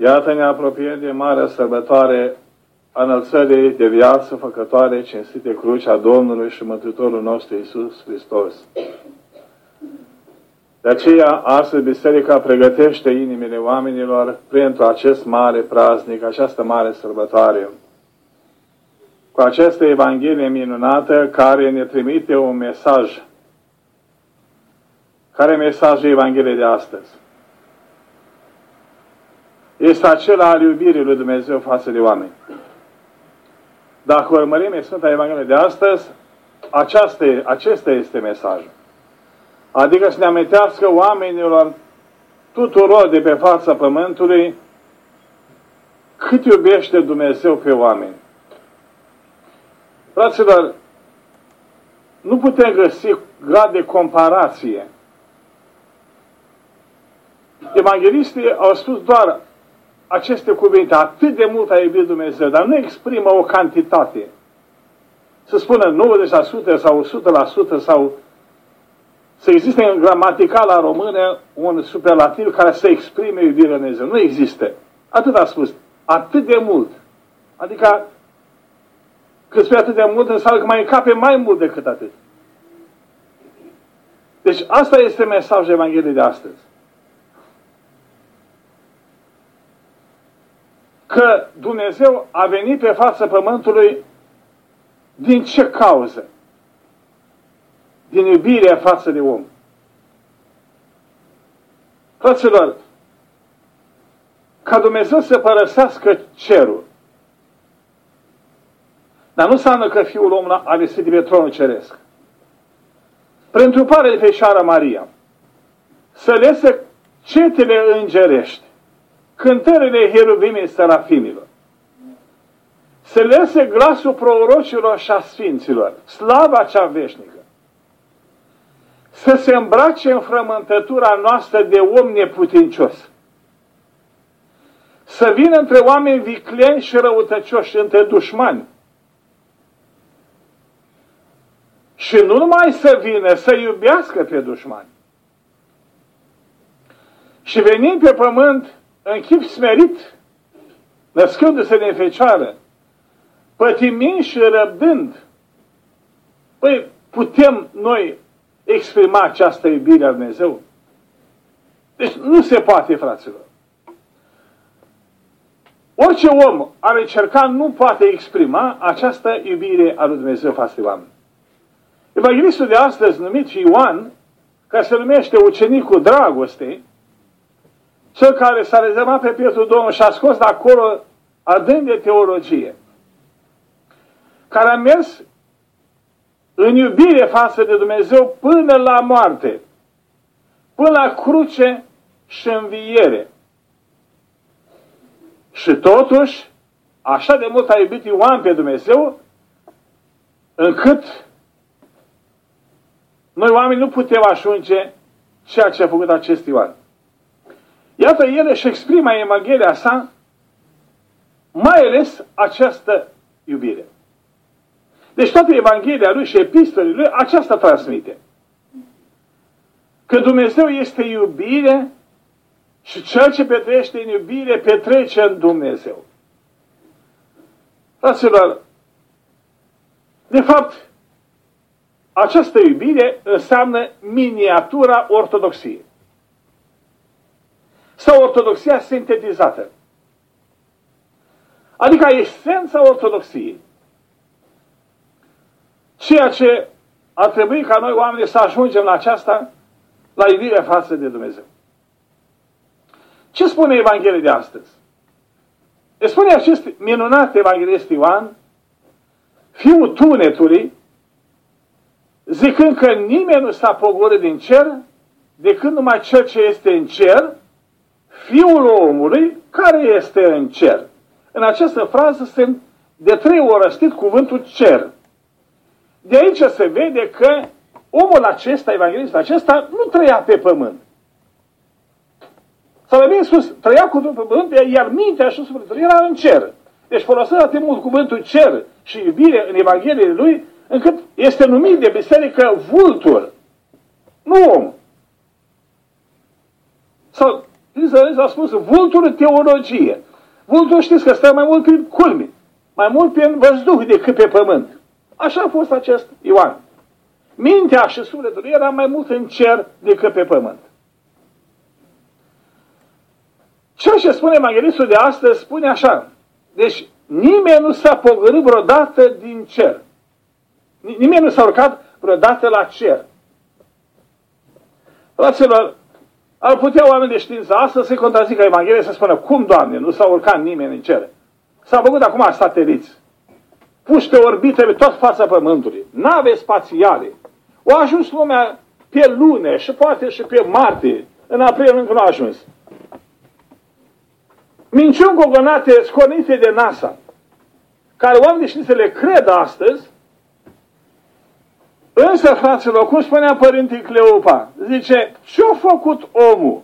Iată ne apropiem de marea sărbătoare a înălțării de viață făcătoare, cinstite crucea Domnului și Mântuitorul nostru Iisus Hristos. De aceea, astăzi, Biserica pregătește inimile oamenilor pentru acest mare praznic, această mare sărbătoare, cu această Evanghelie minunată care ne trimite un mesaj. Care e mesajul Evangheliei de astăzi? Este acela al iubirii lui Dumnezeu față de oameni. Dacă urmărim Sfânta Evanghelie de astăzi, acesta este mesajul. Adică să ne amintească oamenilor tuturor de pe fața pământului cât iubește Dumnezeu pe oameni. Fraților, nu putem găsi grad de comparație. Evanghelistii au spus doar aceste cuvinte, atât de mult a iubit Dumnezeu, dar nu exprimă o cantitate. Să spună 90% sau 100% sau să existe în gramaticala română un superlativ care să exprime iubirea lui Dumnezeu. Nu există. Atât a spus. Atât de mult. Adică când spune atât de mult, înseamnă că mai încape mai mult decât atât. Deci asta este mesajul Evangheliei de astăzi. Că Dumnezeu a venit pe fața pământului din ce cauză? Din iubirea față de om. Fraților, ca Dumnezeu să părăsească cerul, dar nu înseamnă că Fiul omului a vestit de pe tronul ceresc. Pentru pare de Fecioara Maria, să lese cetele îngerești, cântările heruvimii serafimilor, să lese glasul prorocilor și a sfinților, slava cea veșnică, să se îmbrace în frământătura noastră de om neputincios, să vină între oameni vicleni și răutăcioși, între dușmani. Și nu numai să vină, să iubească pe dușmani. Și venind pe pământ în chip smerit, născându-se din Fecioară, pătimind și răbdând, păi putem noi exprima această iubire a lui Dumnezeu? Deci nu se poate, fraților. Orice om ar încerca, nu poate exprima această iubire a lui Dumnezeu față de oameni. Evanghelistul de astăzi, numit Ioan, care se numește ucenicul dragostei, cel care s-a rezervat pe pietul Domnului și a scos de acolo adânc de teologie, care a mers în iubire față de Dumnezeu până la moarte, până la cruce și înviere. Și totuși, așa de mult a iubit Ioan pe Dumnezeu, încât noi oameni nu putem ajunge ceea ce a făcut acest Ioan. Iată, el își exprimă în Evanghelia sa mai ales această iubire. Deci toată Evanghelia lui și epistolele lui aceasta transmite. Că Dumnezeu este iubire și cel ce petrece în iubire petrece în Dumnezeu. Fraților, de fapt, această iubire înseamnă miniatura ortodoxiei. Sau ortodoxia sintetizată. Adică esența ortodoxiei. Ceea ce ar trebui ca noi oamenii să ajungem la aceasta, la iubirea față de Dumnezeu. Ce spune Evanghelia de astăzi? Îi spune acest minunat evanghelist Ioan, fiul tunetului, zicând că nimeni nu s-a pogorât din cer, decât numai cel ce este în cer, Fiul omului care este în cer. În această frază sunt de 3 ori răstit cuvântul cer. De aici se vede că omul acesta, evanghelistul acesta, nu trăia pe pământ. Sau mai bine spus, trăia cu pe pământ, iar mintea și sufletul era în cer. Deci folosea atât de mult cuvântul cer și iubire în Evanghelie lui, încât este numit de biserică vultur, nu om. Sau Israel a spus vulturul teologie. Vulturul știți că stă mai mult pe culmi, mai mult pe văzduh decât pe pământ. Așa a fost acest Ioan. Mintea și sufletul era mai mult în cer decât pe pământ. Ceea ce spune evanghelistul de astăzi spune așa. Deci nimeni nu s-a pogorât vreodată din cer. Nimeni nu s-a urcat vreodată la cer. Fraților, ar putea oameni de știință astăzi să-i contrazică Evanghelia să spună, cum, Doamne, nu s-a urcat nimeni în cer? S-a făcut acum sateliți, puși pe orbită pe tot fața Pământului, nave spațiale. Au ajuns lumea pe Lune și poate și pe Marte. În aprilie încă nu a ajuns. Minciuni gogonate scornite de NASA, care oamenii de știință le cred astăzi, însă, fraților, cum spunea Părinte Cleopa, zice, ce-a făcut omul?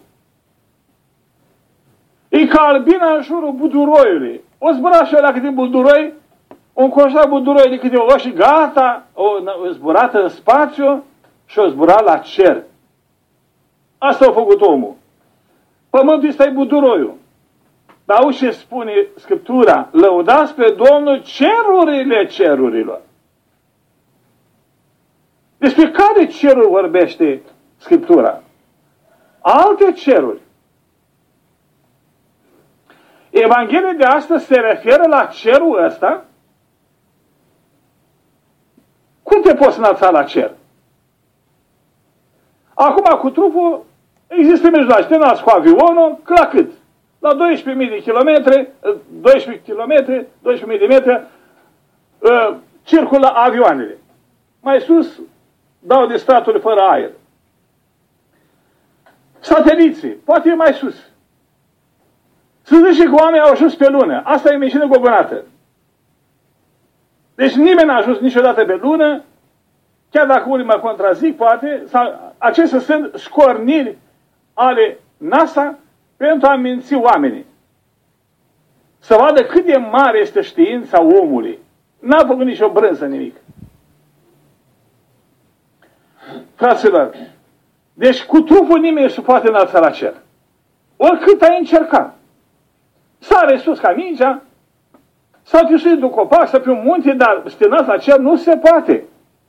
E ca albina în jurul buduroiului. O zbura și ăla câte buduroi, o încoșa buduroiul de câteva ori și gata, o zburat în spațiu și o zbura la cer. Asta a făcut omul. Pământul ăsta e buduroiul. Dar auzi ce spune Scriptura? Lăudați pe Domnul cerurile cerurilor. Despre care ceruri vorbește Scriptura? Alte ceruri. Evanghelia de astăzi se referă la cerul ăsta. Cum te poți înălța la cer? Acum cu trupul există mijloace. Te înalți cu avionul, la cât? La 12.000 de kilometri, 12 km, 12.000 de metri, circulă avioanele. Mai sus dau de statului fără aer. Sateliții, poate e mai sus. Să zice că oamenii au ajuns pe lună. Asta e minciună gogonată. Deci nimeni n-a ajuns niciodată pe lună, chiar dacă unii mă contrazic, poate, sau acestea sunt scorniri ale NASA pentru a minți oamenii. Să vadă cât de mare este știința omului. N-a făcut nicio brânză nimic. Fraților, deci cu trupul nimeni nu se poate înălța la cer. Oricât ai încercat. Sare sus ca mingea, sau te sui de un copac, sau pe un munte, dar să te înalți la cer nu se poate.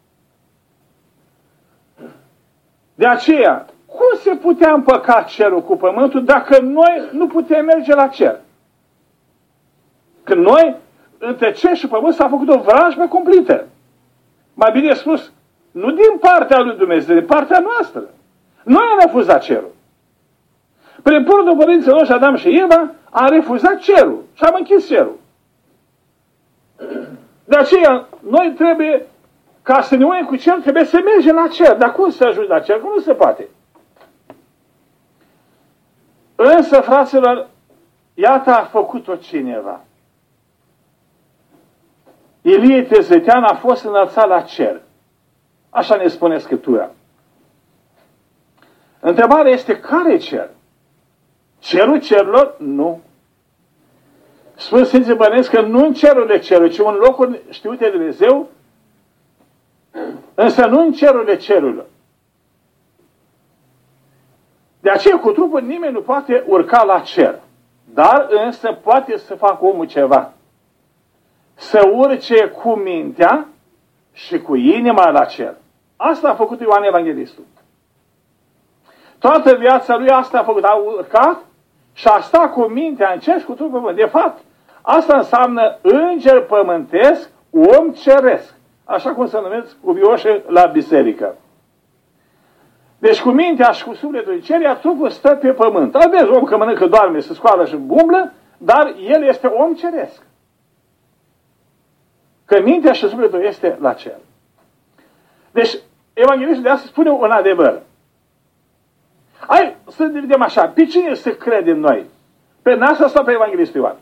De aceea, cum se putea împăca cerul cu pământul dacă noi nu putem merge la cer? Când noi, între cer și pământ, s-a făcut o vrajbă completă. Mai bine spus, nu din partea lui Dumnezeu, din partea noastră. Noi am refuzat cerul. Prin purul părinților noștri, Adam și Eva, am refuzat cerul și am închis cerul. De aceea, noi trebuie, ca să ne unim cu cer, trebuie să mergem la cer. Dar cum să ajungi la cer? Cum nu se poate? Însă, fraților, iată a făcut-o cineva. Ilie Tezvetean a fost înălțat la cer. Așa ne spune Scriptura. Întrebarea este, care cer? Cerul cerurilor? Nu. Spun Sfinții Bănesc că nu în cerurile cerului, ci în locuri știute de Dumnezeu, însă nu în cerurile cerurilor. De aceea, cu trupul nimeni nu poate urca la cer. Dar însă poate să facă omul ceva. Să urce cu mintea și cu inima la cer. Asta a făcut Ioan Evanghelistul. Toată viața lui asta a făcut. A urcat și a stat cu mintea în cer și cu trupul pământ. De fapt, asta înseamnă înger pământesc, om ceresc. Așa cum se numesc cuvioșe la biserică. Deci cu mintea și cu sufletul în cer, iar trupul stă pe pământ. Aveți om că mănâncă, doarme, se scoală și umblă, dar el este om ceresc. Că mintea și sufletul este la cer. Deci, Evanghelistul de astăzi spune un adevăr. Hai să vedem așa, pe cine să credem noi? Pe NASA sau pe Evanghelistul Ioan?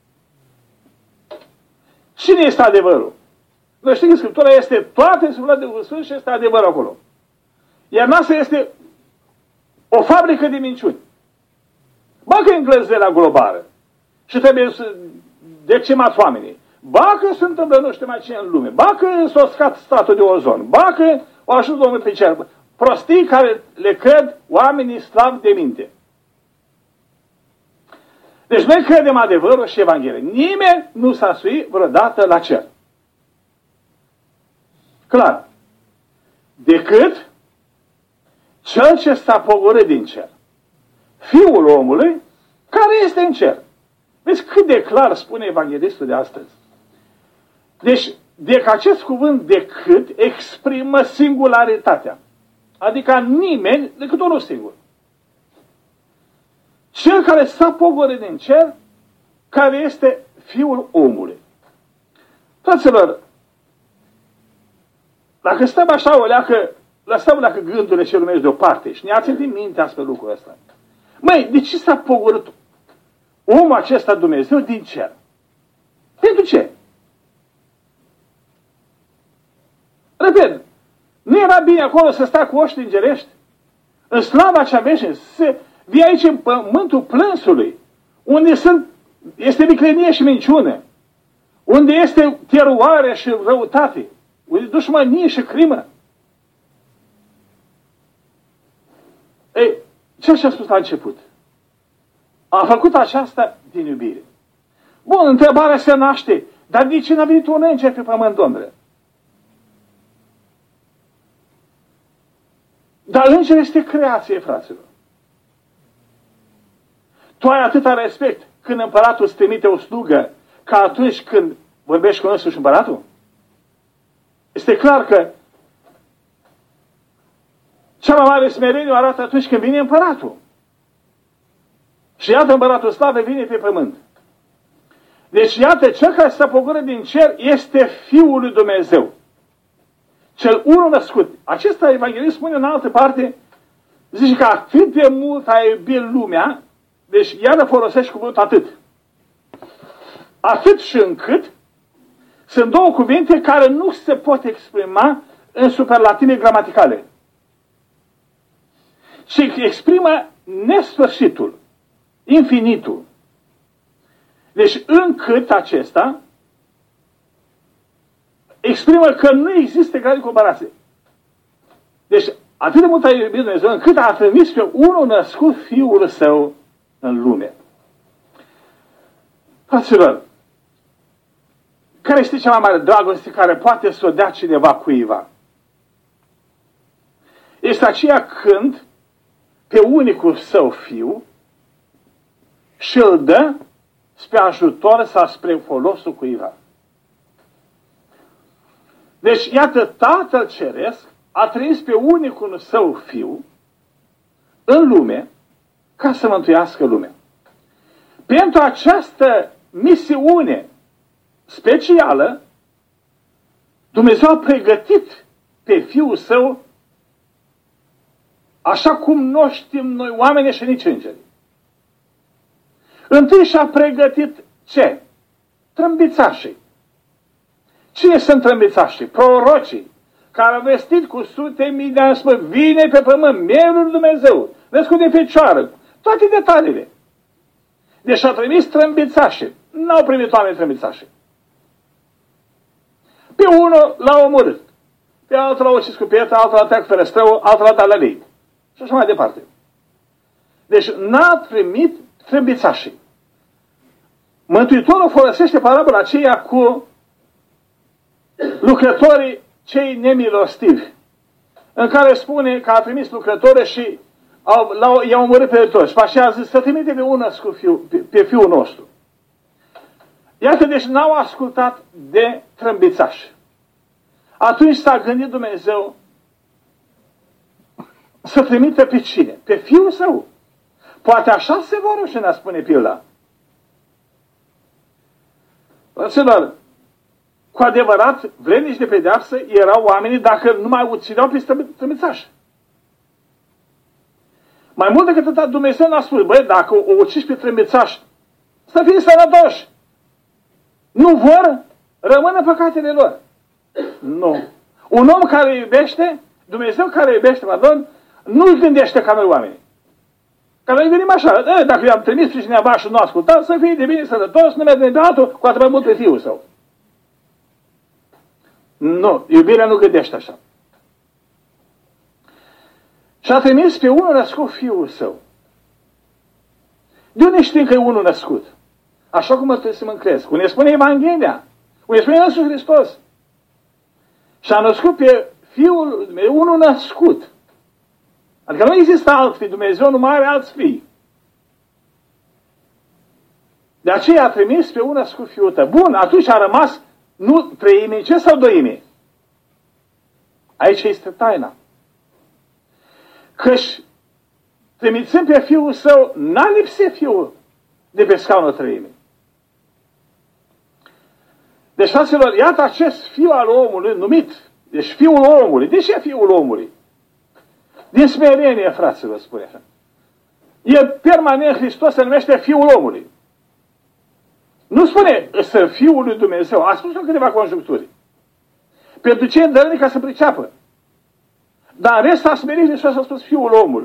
Cine este adevărul? Noi știm că Scriptura este toate suflate de Duhul Sfânt și este adevărul acolo. Iar NASA este o fabrică de minciuni. Ba că e îngrăzărea globală și trebuie să decimați oamenii. Ba că se întâmplă nu știu mai ce în lume. Ba că s-a scat statul de ozon. Ba că au ajuns omul pe cer. Prostii care le cred oamenii slabi de minte. Deci noi credem adevărul și Evanghelie. Nimeni nu s-a suit vreodată la cer. Clar. Decât cel ce s-a pogorât din cer. Fiul omului care este în cer. Vezi cât de clar spune evanghelistul de astăzi. Deci acest cuvânt decât exprimă singularitatea. Adică nimeni decât unul singur. Cel care s-a pogorât din cer, care este Fiul omului. Fraților, dacă stăm așa lăsăm dacă gândurile ce lumești deoparte și ne ațintim mintea spre lucrul ăsta. Măi, de ce s-a pogorât omul acesta Dumnezeu din cer? Pentru ce? Repet, nu era bine acolo să stai cu oști îngerești? În slava cea veșnică, să vii aici în pământul plânsului, unde este viclenie și minciună, unde este teroare și răutate, unde dușmănie și crimă. Ei, ce a spus la început? A făcut aceasta din iubire. Bun, întrebarea se naște, dar de ce n-a venit un înger pe pământ, domnule? Dar înger este creație, fraților. Tu ai atâta respect când împăratul îți trimite o slugă ca atunci când vorbești cu însuși împăratul? Este clar că cea mai mare smerenie o arată atunci când vine împăratul. Și iată împăratul slavei vine pe pământ. Deci iată, cel care s-a pogorât din cer este Fiul lui Dumnezeu. Cel unul născut. Acesta evanghelist spune în altă parte, zice că atât de mult a iubit lumea, deci iară folosești cuvântul atât. Atât și încât sunt două cuvinte care nu se pot exprima în superlative gramaticale. Și exprimă nesfârșitul, infinitul. Deci încât acesta exprimă că nu există grad de comparație. Deci atât de mult a iubit Dumnezeu încât a trimis pe unul născut Fiul Său în lume. Fraților, care este cea mai mare dragoste care poate să o dea cineva cuiva? Este aceea când pe unicul Său Fiu și îl dă spre ajutor sau spre folosul cuiva. Deci, iată, Tatăl Ceresc a trimis pe unicul Său Fiu în lume ca să mântuiască lumea. Pentru această misiune specială, Dumnezeu a pregătit pe Fiul Său așa cum nu știm noi oamenii și nici îngerii. Întâi și-a pregătit ce? Trâmbițașii. Cine sunt trâmbițașii? Prorocii, care au vestit cu sute mii de ani, spune, vine pe pământ, Mielul lui Dumnezeu, născut de fecioară, toate detaliile. Deci a trimis trâmbițașii. N-au primit oameni trâmbițașii. Pe unul l-a omorât, pe altul l-a ucis cu pietre, altul l-a tăiat cu ferestrău, altul l-a dat la lei. Și așa mai departe. Deci n-a primit trâmbițașii. Mântuitorul folosește parabola aceea cu lucrătorii cei nemilostivi, în care spune că a trimis lucrători și i-au omorât pe toți. Și așa a zis să trimite pe unul născut pe Fiul nostru. Iată, deci n-au ascultat de trâmbițași. Atunci s-a gândit Dumnezeu să trimite pe cine? Pe Fiul Său. Poate așa se va rușina, spune pilda. Fraților, cu adevărat, vrednici de pedeapsă erau oamenii dacă nu mai uțideau pe trâmbițași. Mai mult decât atât, Dumnezeu n-a spus, băi, dacă o uciși pe trâmbițași, să fie sănătoși. Nu vor, rămână păcatele lor. Nu. Un om care iubește, Dumnezeu care iubește, nu-și gândește ca noi oameni. Că noi gândim așa, dacă i-am trimis pe cineva și nu ascultat, să fie de bine sănătos, nu merge de altul, cu atât mai mult pe Fiul Său. Nu, iubirea nu gândește așa. Și a trimis pe unul născut Fiul Său. De unde știm că e unul născut? Așa cum mărturisim în cresc. Unde spune Evanghelia. Unde spune Iisus Hristos. Și a născut pe Fiul Dumnezeu, unul născut. Adică nu există alt fi. Dumnezeu nu mai are alți fii. De aceea a trimis pe un născut Fiul Tău. Bun, atunci a rămas nu treime, ce sau doime? Aici este taina. Căci trimițând pe Fiul Său, n-a lipsit Fiul de pe scaunul trăimii. Deci, fraților, iată acest Fiu al omului numit, deci Fiul omului. De ce Fiul omului? Din smerenie, fraților, spune așa. E permanent, Hristos se numește Fiul omului. Nu spune să Fiul lui Dumnezeu. A spus în câteva conjuncturi. Pentru ce îndărăni ca să priceapă. Dar în rest a smerit Hristos, a spus Fiul omului.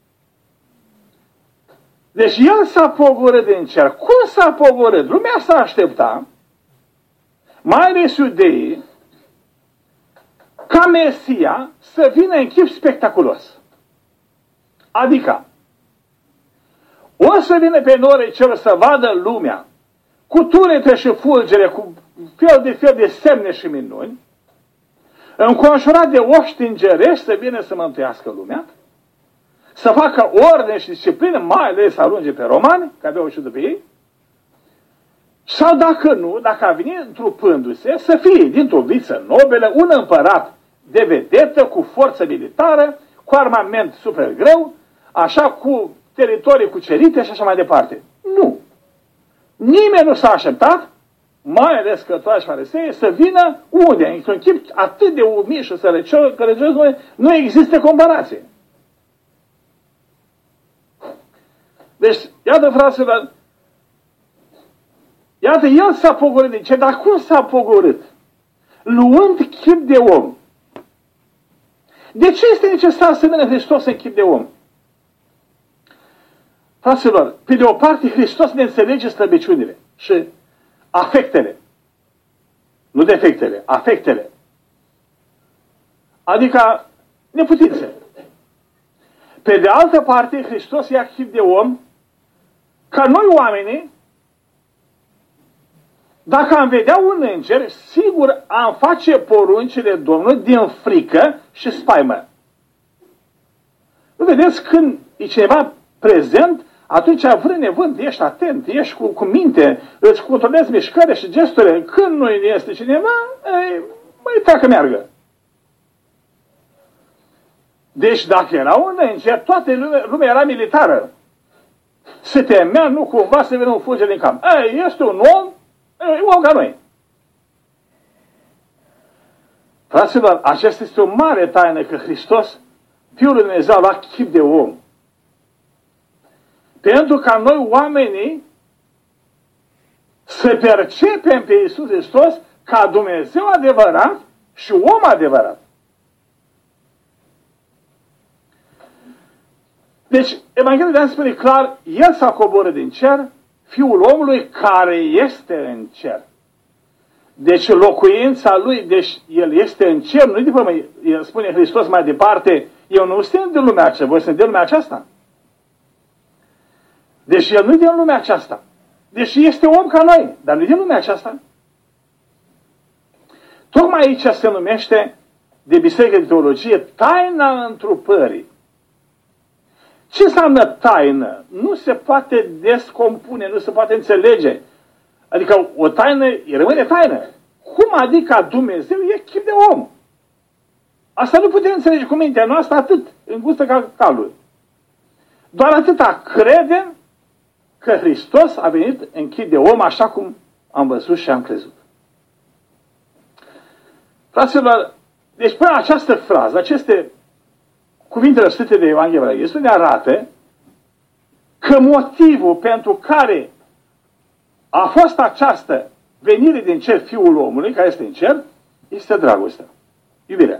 Deci El s-a pogorât din cer. Cum s-a pogorât? Lumea s-a aștepta, mai ales iudeii, ca Mesia să vină în chip spectaculos. Adică, o să vină pe norul cer să vadă lumea cu tunete și fulgere, cu fel de semne și minuni, înconjurat de oști îngerești să vină să mântuiască lumea, să facă ordine și disciplină, mai ales să alunge pe romani, că aveau și după ei, sau dacă nu, dacă a venit întrupându-se, să fie dintr-o viță nobelă, un împărat de vedetă, cu forță militară, cu armament super greu, așa cu teritorii cucerite și așa mai departe. Nu. Nimeni nu s-a așteptat, mai ales cărturari și farisei, să vină unde? Într-un chip atât de umil și sărăcios, că nu există comparație. Deci, iată, fraților, iată, El s-a pogorât din cer, dar cum s-a pogorât? Luând chip de om. De ce este necesar să vină Hristos în chip de om? Fraților, pe de o parte, Hristos ne înțelege slăbiciunile și afectele. Nu defectele, afectele. Adică neputințe. Pe de altă parte, Hristos ia chip de om ca noi oamenii, dacă am vedea un înger, sigur am face poruncile Domnului din frică și spaimă. Nu vedeți, când e cineva prezent, atunci vrând nevând, ești atent, ești cu minte, îți controlezi mișcările și gesturile. Când nu este cineva, mai treacă meargă. Deci dacă era un înger, toată lumea era militară. Se temea, nu cumva să vină un fulger din camp. Este un om, e om ca noi. Fraților, aceasta este o mare taină că Hristos, Fiul lui Dumnezeu, a luat chip de om. Pentru ca noi oamenii să percepem pe Iisus Hristos ca Dumnezeu adevărat și om adevărat. Deci, Evanghelia de azi spune clar, El s-a coborât din cer, Fiul omului care este în cer. Deci locuința Lui, deci El este în cer, nu-i de pământ. El spune Hristos mai departe, eu nu sunt din lumea aceasta, voi sunt din lumea aceasta. Deci El nu-i din lumea aceasta. Deși este om ca noi, dar nu-i din lumea aceasta. Tocmai aici se numește de biserică de teologie taina întrupării. Ce înseamnă taină? Nu se poate descompune, nu se poate înțelege. Adică o taină rămâne taină. Cum adică Dumnezeu e chip de om? Asta nu putem înțelege cu mintea noastră atât, îngustă ca calul. Doar atâta credem că Hristos a venit în chip de om așa cum am văzut și am crezut. Fraților, deci până această frază, aceste cuvintele răstite de Evanghelia Iisus ne arată că motivul pentru care a fost această venire din cer Fiul omului, care este în cer, este dragostea, iubirea.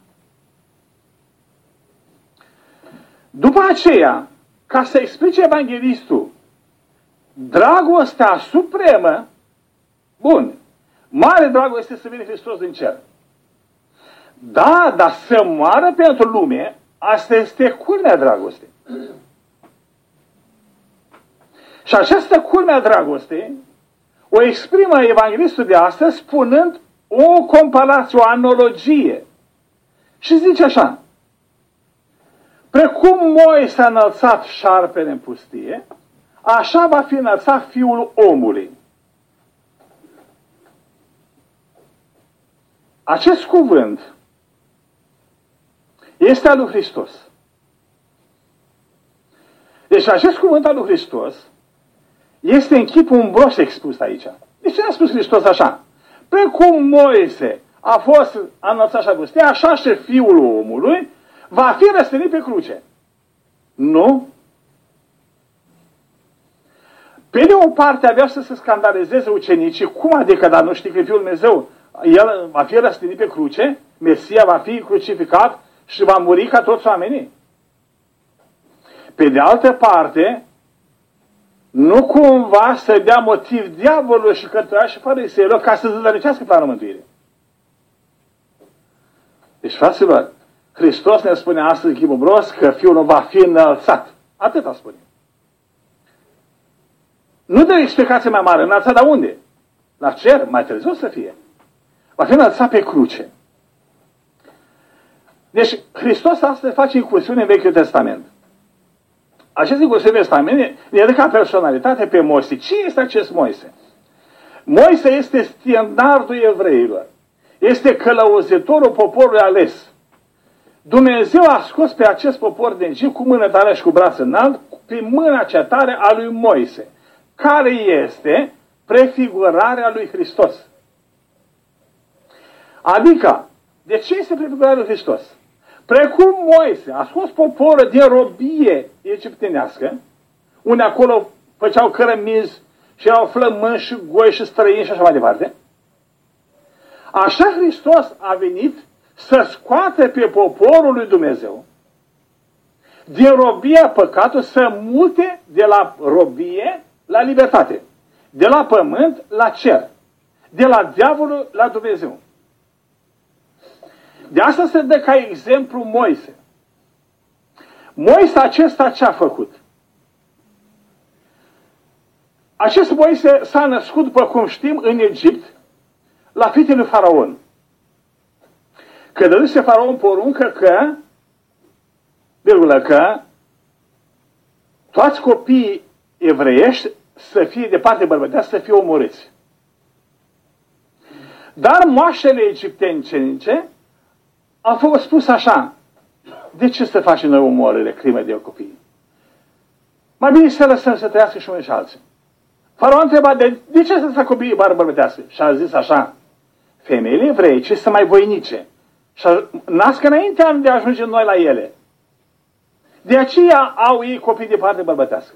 După aceea, ca să explice evanghelistul dragostea supremă, bun, mare dragoste să vină Hristos din cer. Da, dar să moară pentru lume, asta este culmea dragostei. Și această culmea dragostei o exprimă evanghelistul de astăzi spunând o comparație, o analogie. Și zice așa: precum Moise a înălțat șarpele în pustie, așa va fi înălțat Fiul omului. Acest cuvânt este al lui Hristos. Deci acest cuvânt al lui Hristos este în chip umbros expus aici. De ce a spus Hristos așa? Precum Moise a fost înălțat și a pustie, așa și Fiul omului va fi răstignit pe cruce. Nu? Pe de o parte avea să se scandalizeze ucenicii, cum adică, dar nu știi că Fiul Dumnezeu, El va fi răstignit pe cruce, Mesia va fi crucificat și va muri ca toți oamenii. Pe de altă parte, nu cumva să dea motiv diavolului și cărturași și fariseilor ca să zădărnicească planul mântuirii. Deci, fraților, Hristos ne spune astăzi, ghibobros, că Fiul va fi înălțat. Atâta spune. Nu dă explicație mai mare. Înălțat de unde? La cer? Mai târziu să fie. Va fi înălțat pe cruce. Deci, Hristos astăzi face incursiune în Vechiul Testament. Acest incursiune în Testament ne dă ca personalitate pe Moise. Ce este acest Moise? Moise este standardul evreilor. Este călăuzitorul poporului ales. Dumnezeu a scos pe acest popor din Egipt cu mână tare și cu braț înalt, prin mâna cea tare a lui Moise, care este prefigurarea lui Hristos. Adică, de ce este prefigurarea lui Hristos? Precum Moise a scos poporul din robie egiptenească, unde acolo făceau cărămizi și erau flămâni și goi și străini și așa mai departe, așa Hristos a venit să scoate pe poporul lui Dumnezeu din robia păcatului, să mute de la robie la libertate, de la pământ la cer, de la diavolul la Dumnezeu. De asta se dă ca exemplu Moise. Moise acesta ce a făcut? Acest Moise s-a născut, după cum știm, în Egipt, la fiii lui Faraon. Că dăduse Faraon poruncă că, toți copiii evreiești să fie de parte bărbătească, să fie omorâți. Dar moașele egiptenice au fost spus așa: de ce să facem noi omorâre, crime de copii? Mai bine să lăsăm să trăiască și unii și alții. Faraon a întrebat: de ce să facă copiii bărbătească? Și a zis așa: femeile evreice sunt mai voinice și nasc înainte de a ajunge noi la ele. De aceea au ei copii de parte bărbătească.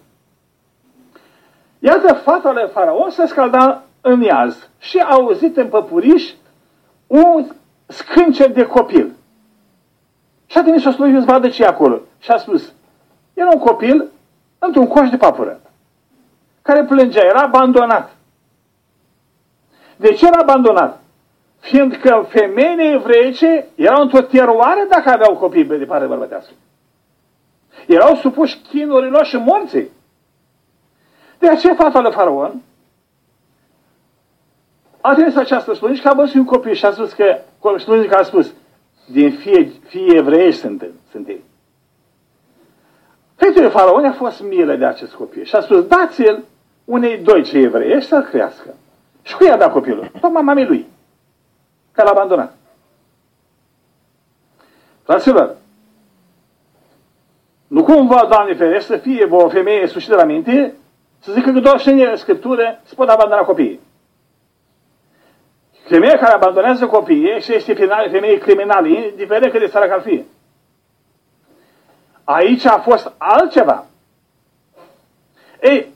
Iată, fata lui Faraon se scalda în iaz și a auzit în păpuriș un scâncet de copil. Și a trimis o slujă să vadă ce e acolo. Și a spus: era un copil într-un coș de papură, care plângea, era abandonat. De ce era abandonat? Fiindcă femeile evreice erau într-o teroare dacă aveau copii de parte bărbătească. Erau supuși chinurilor și morții. De aceea fata lui Faraon a trimis această slujnică că a văzut un copil și a spus că, slujnica a spus: din fii evreiești sunt ei. Fetele Faraon a fost milă de acest copil și a spus: dați-l unei doice evreiești să-l crească. Și cu i-a dat copilul? Tocmai mamei lui, care l-a abandonat. Fraților, nu cumva, Doamne ferește, să fie o femeie sușită la minte, să zică că doar și în Scriptură se pot abandona copiii. Femeia care abandonează copiii și este femeie criminală, indiferent cât de săracă ar fi. Aici a fost altceva. Ei,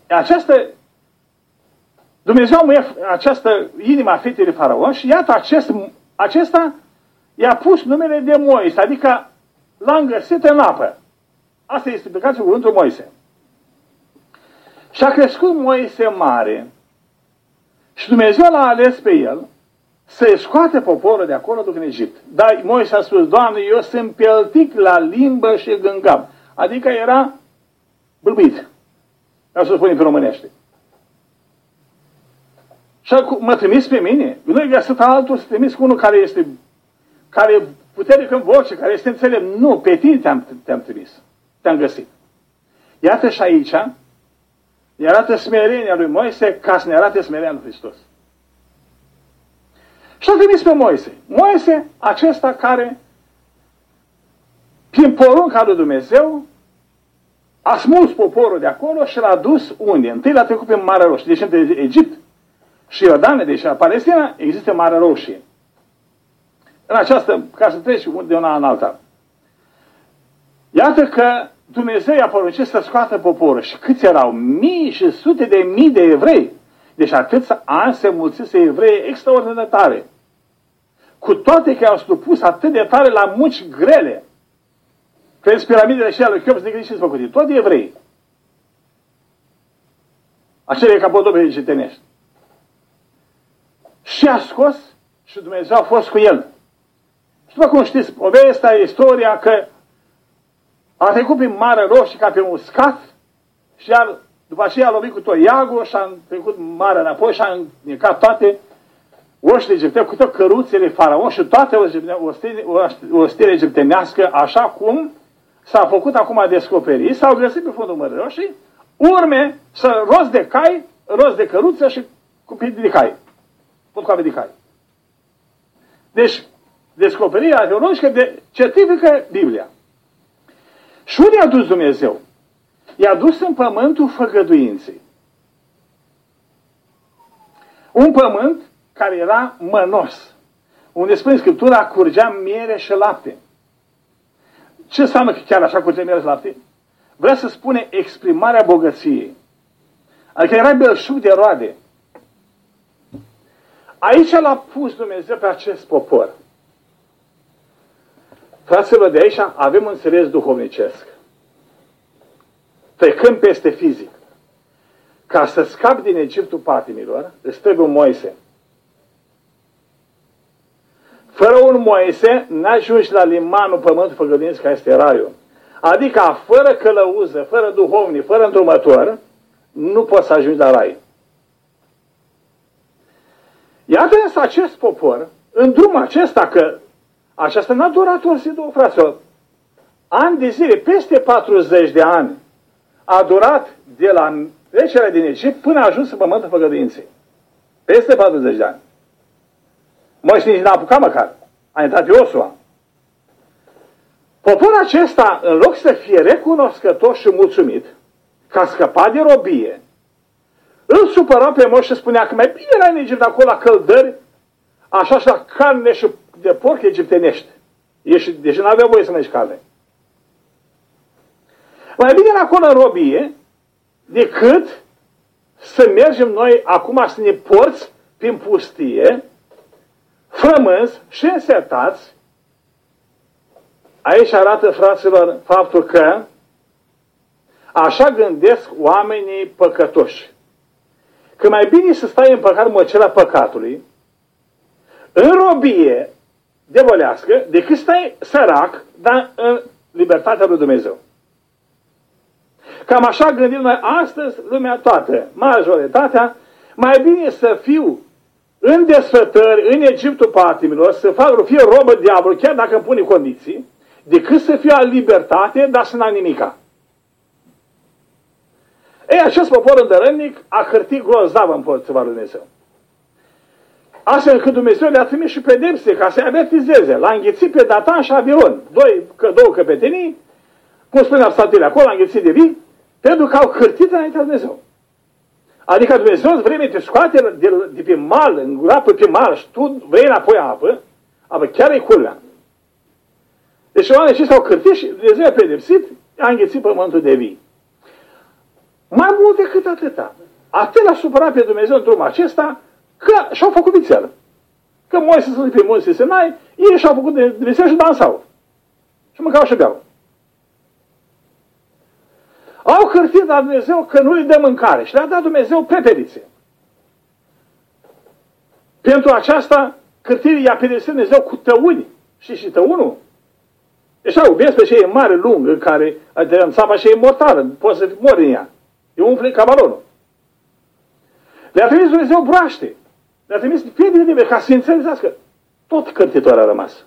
Dumnezeu a muiat această inima fetei de Faraon și iată, acesta i-a pus numele de Moise, adică l-a îngăsit în apă. Asta este explicația cuvântului Moise. Și a crescut Moise mare și Dumnezeu l-a ales pe el să-i scoate poporul de acolo după în Egipt. Dar Moise a spus: Doamne, eu sunt peltic la limbă și gângam. Adică era bâlbuit. Vreau să spunem pe românește. Și mă trimis pe mine. Nu-i găsit altul să trimis cu unul care e puternic în voce, care este înțelept. Nu, pe tine te-am trimis. Te-am găsit. Iată și aici, ne arată smerenia lui Moise ca să ne arate smerenia lui Hristos. Și a trimis pe Moise. Moise, acesta care, prin porunca lui Dumnezeu, a smuls poporul de acolo și l-a dus unde? Întâi l-a trecut pe Marea Roșie. Deci între Egipt și Iordan, deci la Palestina, există Marea Roșie. În această, ca să treci de una în alta. Iată că Dumnezeu i-a poruncit să scoată poporul. Și câți erau? Mii și sute de mii de evrei. Deci atâția ani se mulțise evrei extraordinar de tare. Cu toate că i-au supus atât de tare la munci grele. Crezi piramidele și ale lui Cheops de greșiți făcute. Tot de evrei. Acele capodopere egiptenești. Și a scos și Dumnezeu a fost cu el. Și după cum știți, povestea, istoria că a trecut prin Marea Roșie ca pe un uscat și după aceea a lovit cu toiagul și a trecut marea înapoi și a înnecat toate oștile egiptene, cu toate căruțele faraon și toate ostiile egiptenească, așa cum s-a făcut acum descoperit, s-au găsit pe fundul Mării Roșii urme să rost de cai, rost de căruță și cu pietre de cai. Potcoave de cai. Deci, descoperirea arheologică certifică Biblia. Și unde i-a dus Dumnezeu? I-a dus în pământul făgăduinței. Un pământ care era mănos. Unde spune Scriptura, curgea miere și lapte. Ce înseamnă că chiar așa curgea miere și lapte? Vrea să spune exprimarea bogăției. Adică era belșug de roade. Aici l-a pus Dumnezeu pe acest popor. Fraților, de aici avem un înțeles duhovnicesc. Trecând peste fizic. Ca să scapi din Egiptul patimilor, îți trebuie un Moise. Fără un Moise, n-ajungi la limanul pământului făgăduinței care este raiul. Adică, fără călăuză, fără duhovnic, fără îndrumător, nu poți să ajungi la rai. Iată însă acest popor, în drumul acesta, că aceasta n-a durat o zi, două, fraților. Ani de zile, peste 40 de ani, a durat de la trecerea din Egipt până a ajuns în pământul făgăduinței. Peste 40 de ani. Moise nici n-a apucat măcar. A intrat Iosua. Poporul acesta, în loc să fie recunoscător și mulțumit, că a scăpat de robie, îl supăra pe Moise și spunea că mai bine era în Egipt acolo la căldări, așa și la carne și de porc egiptenești. Deci nu avea voie să mănânci carne. Mai bine era acolo în robie decât să mergem noi acum să ne porți prin pustie, frămânți și însetați. Aici arată, fraților, faptul că așa gândesc oamenii păcătoși. Că mai bine să stai în păcat măcela păcatului, în robie devolească, decât stai sărac, dar în libertatea lui Dumnezeu. Cam așa gândim noi astăzi, lumea toată, majoritatea, mai bine să fiu în desfătări, în Egiptul patimilor, să fie robă diavolul, chiar dacă îmi pune condiții, decât să fiu în libertate, dar să n-am nimica. Ei, acest popor îndărătnic a hârtit grozavă împotriva lui Dumnezeu. Astfel încât Dumnezeu le-a trimis și pedepse ca să-i avertizeze. L-a înghițit pe Datan și Abiron, două căpetenii, cum spunea Psaltirea acolo, l-a înghițit de vii, pentru că au hârtit înaintea Dumnezeu. Adică Dumnezeu în vreme te scoate de pe mal, îngurapă pe mal și tu vrei înapoi apă chiar e culmea. Deci oamenii aceștia au hârtit și Dumnezeu a pedepsit, a înghițit pământul de vii. Mai mult decât atâta. Atât l-a supărat pe Dumnezeu în drumul acesta, că și-au făcut vițel. Că Moise să pe Moise Sinai, ei și-au făcut de Dumnezeu și dansau. Și mâncau și beau. Au hârtit la Dumnezeu că nu îi dă mâncare și le-a dat Dumnezeu preperițe. Pentru aceasta, hârtirii i-a pedepsit Dumnezeu cu tăuni. Și tăunul? Deci au, vezi pe ce e mare, lung, în care țapa și e mortală, poți să mori în ea. E umfle ca balonul. Le-a trimis Dumnezeu broaște. Le-a trimis piedici de ca să înțelegească. Tot cârtitor a rămas.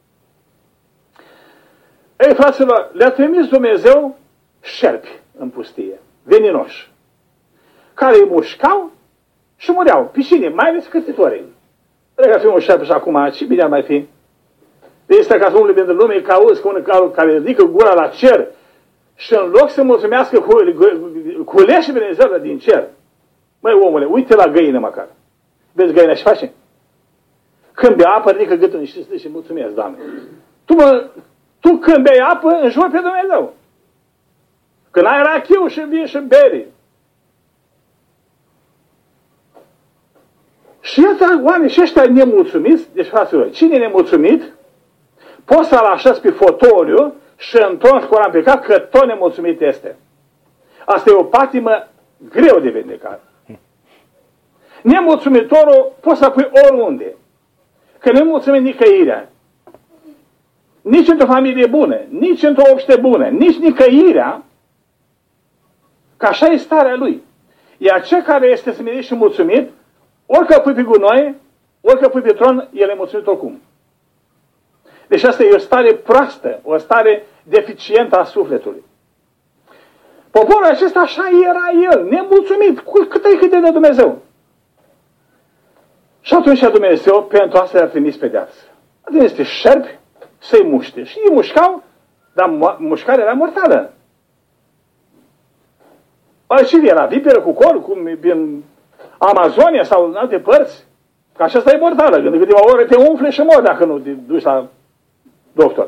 Ei, fraților, le-a trimis Dumnezeu șerpi în pustie, veninoși, care îi mușcau și mureau. Piscine, mai ales cârtitorii. Trebuie să fie un șerpi și acum, ce bine ar mai fi? Este ca să umble pentru lume, că auzi că unul care ridică gura la cer și în loc să mulțumească cu leșe Dumnezeu din cer. Măi, omule, uite la găină măcar. Vezi găina și face? Când bea apă, ridică gâtul și mulțumesc, Doamne. Tu când bei apă, înjuri pe Dumnezeu. Când ai rachiu și vii și beri. Și iată, oameni, și ăștia nemulțumiți, deci, fraților, cine e nemulțumit, poți să-l așezi pe fotoliu și întorci Coran pe cap, că tot nemulțumit este. Asta e o patimă greu de vindecat. Nemulțumitorul poți să pui oriunde. Că nu mulțumim nicăirea. Nici într-o familie bună, nici într-o obște bună, nici nicăirea, că așa e starea lui. Iar cel care este smerit și mulțumit, orică pui pe gunoi, orică pui pe tron, el e mulțumit oricum. Deci asta e o stare proastă, o stare deficientă a sufletului. Poporul acesta așa era el, nemulțumit, cât e cât de Dumnezeu. Și atunci Dumnezeu pentru asta i-a trimis pedeapsă. A trimis pe șerpi să-i muște. Și îi mușcau, dar mușcarea era mortală. Ce era? Viperă cu col, cum din Amazonia sau în alte părți? Că aceasta e mortală. Când câteva ore te umfle și mor dacă nu te duci la doctor.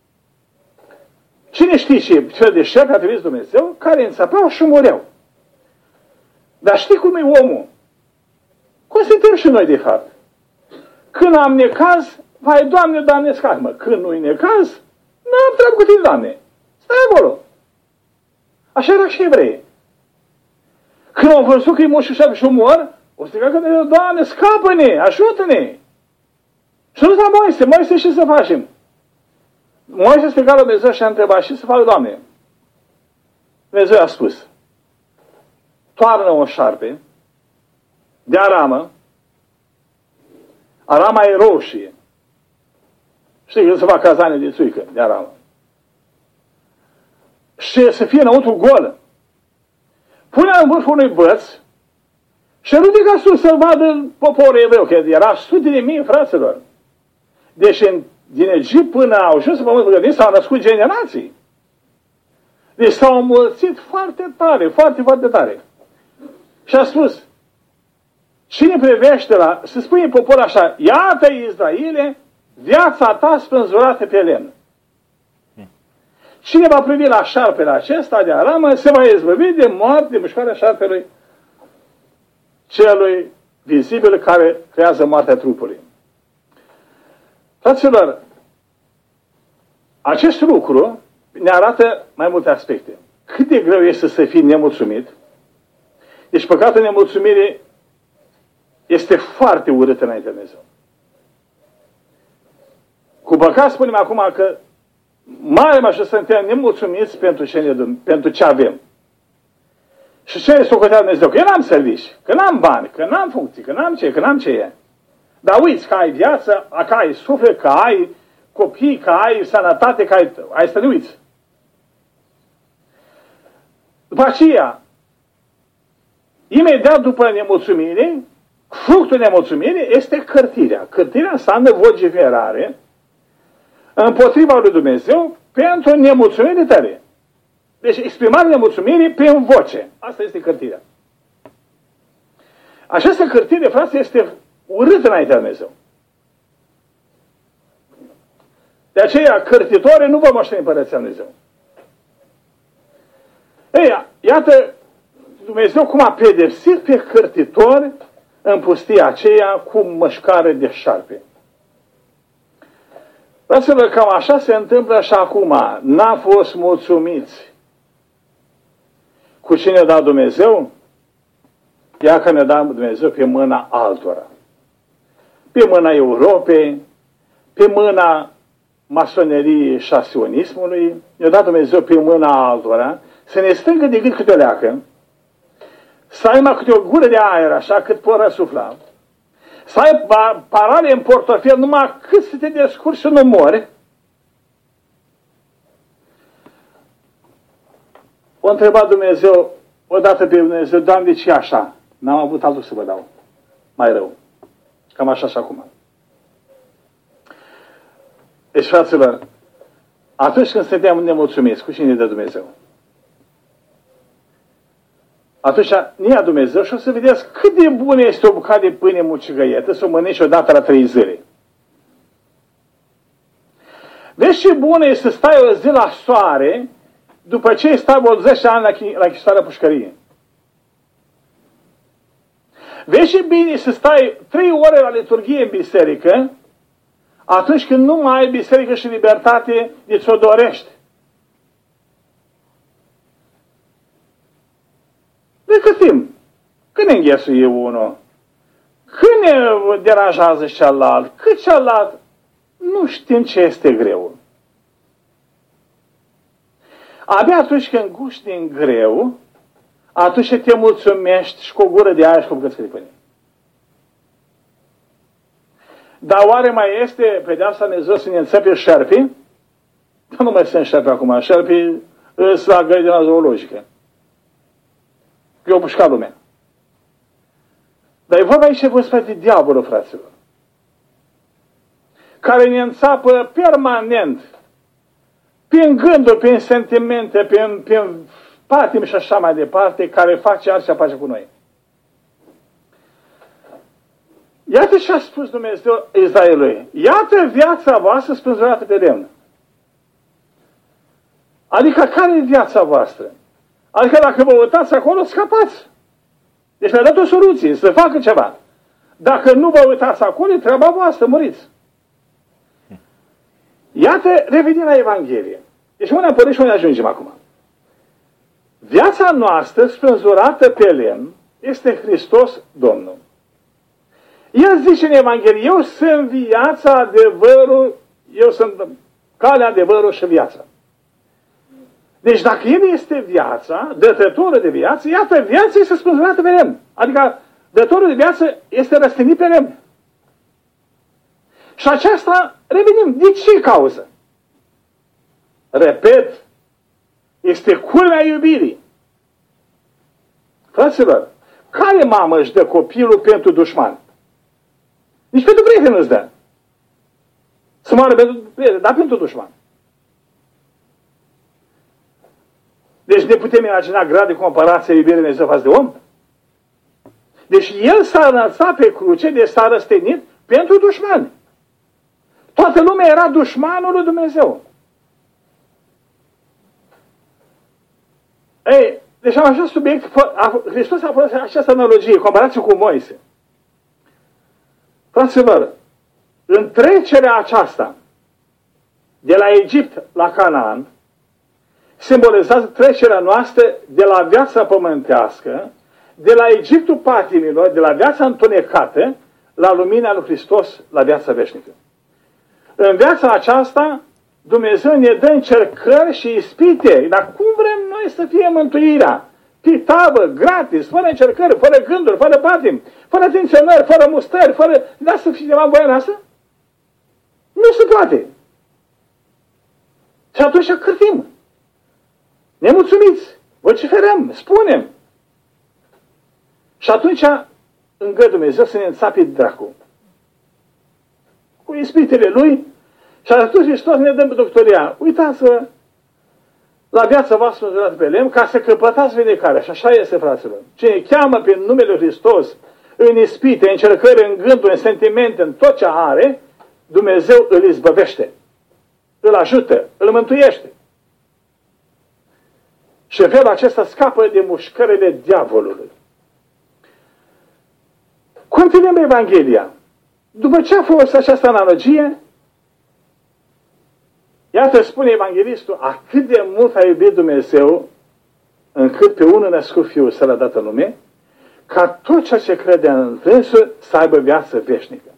Cine știe ce fel de șerpi a trimis Dumnezeu? Care înțăpau și mureau. Dar știi cum e omul? Cum suntem și noi, de fapt? Când am necaz, vai, Doamne, Doamne, scapi-mă. Când nu-i necaz, n-am treabă cu tine, Doamne. Stai acolo. Așa era și evrei. Când au văzut că-i moșușat și mor, o striga că Doamne, scapă-ne, ajută-ne. Și nu s-a Moise, ce să facem? Moise striga la Dumnezeu și a întrebat, ce să fac, Doamne? Dumnezeu a spus, toarnă o șarpe de aramă, arama e roșie. Știi că se fac cazane de țuică, de aramă. Și să fie înăuntru golă. Pune-l în vârful unui băț și ridică sus să-l vadă poporul evreu, că era sute de mii, fraților. Deci din Egipt până au ajuns în pământul gădit s-au născut generații. Deci s-au înmulțit foarte tare, foarte, foarte tare. Și a spus, cine privește la, să spune poporul așa, iată Israile, viața ta spânzurată pe lemn. Cine va privi la șarpele acesta de aramă, se va izbăvi de moarte, de mușcarea șarpelui celui vizibil care creează moartea trupului. Fraților, acest lucru ne arată mai multe aspecte. Cât de greu este să fii nemulțumit. Deci păcatul nemulțumirii este foarte urât înaintea Dumnezeu. Cu păcat spunem acum că mare mă să suntem nemulțumiți pentru ce avem. Și ce socotea Dumnezeu? Că eu n-am servici, că n-am bani, că n-am funcții, că n-am ce e. Dar uiți că ai viață, că ai suflet, că ai copii, că ai sănătate, că ai să ne uiți. După aceea, imediat după nemulțumire, fructul nemulțumirii este cârtirea. Cârtirea înseamnă vociferare împotriva lui Dumnezeu pentru nemulțumire tale. Deci exprimarea nemulțumirii prin voce. Asta este cârtirea. Această cârtire, frate, este urâtă înaintea lui Dumnezeu. De aceea, cârtitorii nu vor moșteni Împărăția lui Dumnezeu. Ei, iată Dumnezeu cum a pedepsit pe cârtitori în pustia aceea cu mășcare de șarpe. Fraților, cam așa se întâmplă și acum. N-a fost mulțumiți cu ce ne-a dat Dumnezeu, ia că ne-a dat Dumnezeu pe mâna altora. Pe mâna Europei, pe mâna masoneriei și a sionismului, ne-a dat Dumnezeu pe mâna altora să ne strângă de gât câte o leacă să ai mai câte o gură de aer, așa, cât pot răsufla, să ai parale în portofel numai cât să te descurci și nu mori. O întreba Dumnezeu, odată pe Dumnezeu, Doamne, de ce așa? N-am avut altul să vă dau. Mai rău. Cam așa și acum. Deci, fraților, atunci când suntem nemulțumiți, cu cine de Dumnezeu? Atunci ne ia Dumnezeu și o să vedeți cât de bună este o bucată de pâine mucigăietă să o mănânci odată la 3 zile. Vezi ce bună este să stai o zi la soare după ce ai stat 80 ani la închisoarea pușcărie. Vezi ce bine să stai 3 ore la liturghie în biserică atunci când nu mai ai biserică și libertate de ți-o dorești. De cât timp? Când ne înghesuie unul? Când ne deranjează celălalt? Cât celălalt? Nu știm ce este greu. Abia atunci când guști din greu, atunci te mulțumești și cu o gură de aer și cu o bucățică de pâine. Dar oare mai este pedeapsa Dumnezeu să ne înțepe șerpii? Nu mai sunt șerpi acum. Șerpii sunt la grădina zoologică. Eu pușcat lumea. Dar e vorba aici de diavolul, fraților, care ne înțapă permanent prin gânduri, prin sentimente, prin patimi și așa mai departe, care face altceva face cu noi. Iată ce a spus Dumnezeu Israelului. Iată viața voastră spânzurată pe lemn. Adică care e viața voastră? Adică dacă vă uitați acolo, scapați. Deci le-a dat o soluție, să facă ceva. Dacă nu vă uitați acolo, e treaba voastră, muriți. Iată, revenim la Evanghelie. Deci unde am pornit și unde ajungem acum. Viața noastră spânzurată pe lemn este Hristos Domnul. El zice în Evanghelie, eu sunt viața, adevărul, eu sunt calea, adevărul și viața. Deci dacă El este viața, dătătorul de viață, iată, viața este spânzurată pe lemn. Adică dătătorul de viață este răstignit pe lemn. Și aceasta, revenim, de ce cauză? Repet, este culmea iubirii. Fraților, care mamă își dă copilul pentru dușman? Nici pentru prieten nu-ți dă. Să moară pentru prieten, dar pentru dușman. Deci ne putem imagina grad de comparație iubirii Dumnezeu față de om? Deci El s-a înălțat pe cruce, deci s-a răstignit pentru dușmani. Toată lumea era dușmanul lui Dumnezeu. Ei, deci am acest subiect, Hristos a folosit această analogie, comparație cu Moise. Fraților, în trecerea aceasta de la Egipt la Canaan, simbolizează trecerea noastră de la viața pământească, de la Egiptul patimilor, de la viața întunecată, la lumina lui Hristos, la viața veșnică. În viața aceasta, Dumnezeu ne dă încercări și ispite. Dar cum vrem noi să fie mântuirea? Pitavă, gratis, fără încercări, fără gânduri, fără patim, fără atenționări, fără mustări, fără... Da, să fie ceva în voia noastră? Nu se poate. Și atunci cârtim. Nemulțumiți, vociferăm, spunem. Și atunci îngăduie Dumnezeu să ne înțape dracu. Cu ispitele Lui. Și atunci Hristos ne dă doctoria. Uitați-vă la viața voastră spânzurată pe lemn ca să căpătați vindecarea. Și așa este, fraților. Cine cheamă pe numele Lui Hristos în ispite, în încercări, în gânduri, în sentimente, în tot ce are, Dumnezeu îl izbăvește. Îl ajută, îl mântuiește. Și în felul acesta scapă de mușcările diavolului. Continuăm Evanghelia. După ce a folosit această analogie, iată, spune evanghelistul, atât de mult a iubit Dumnezeu, încât pe unul născut Fiul să l-a dat în lume, ca tot ceea ce crede în Dânsul să aibă viață veșnică.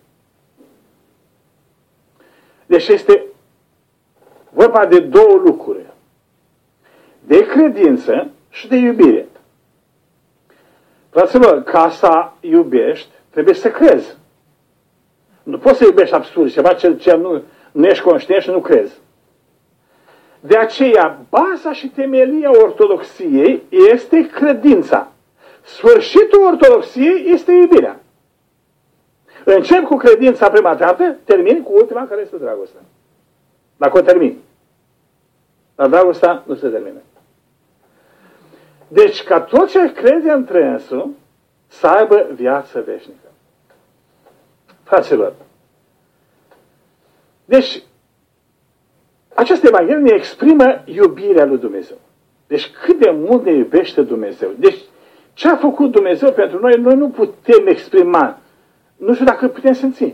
Deci este vorba de două lucruri. De credință și de iubire. Fraților, ca să iubești, trebuie să crezi. Nu poți să iubești absurd, ceva ce nu ești conștient și nu crezi. De aceea, baza și temelia ortodoxiei este credința. Sfârșitul ortodoxiei este iubirea. Încep cu credința prima dată, termin cu ultima, care este dragostea. Dacă o termin. Dar dragostea nu se termină. Deci, ca tot ce crede întrânsul să aibă viață veșnică. Fraților, deci, această Evanghelie ne exprimă iubirea lui Dumnezeu. Deci, cât de mult ne iubește Dumnezeu. Deci, ce a făcut Dumnezeu pentru noi, noi nu putem exprima. Nu știu dacă putem simți.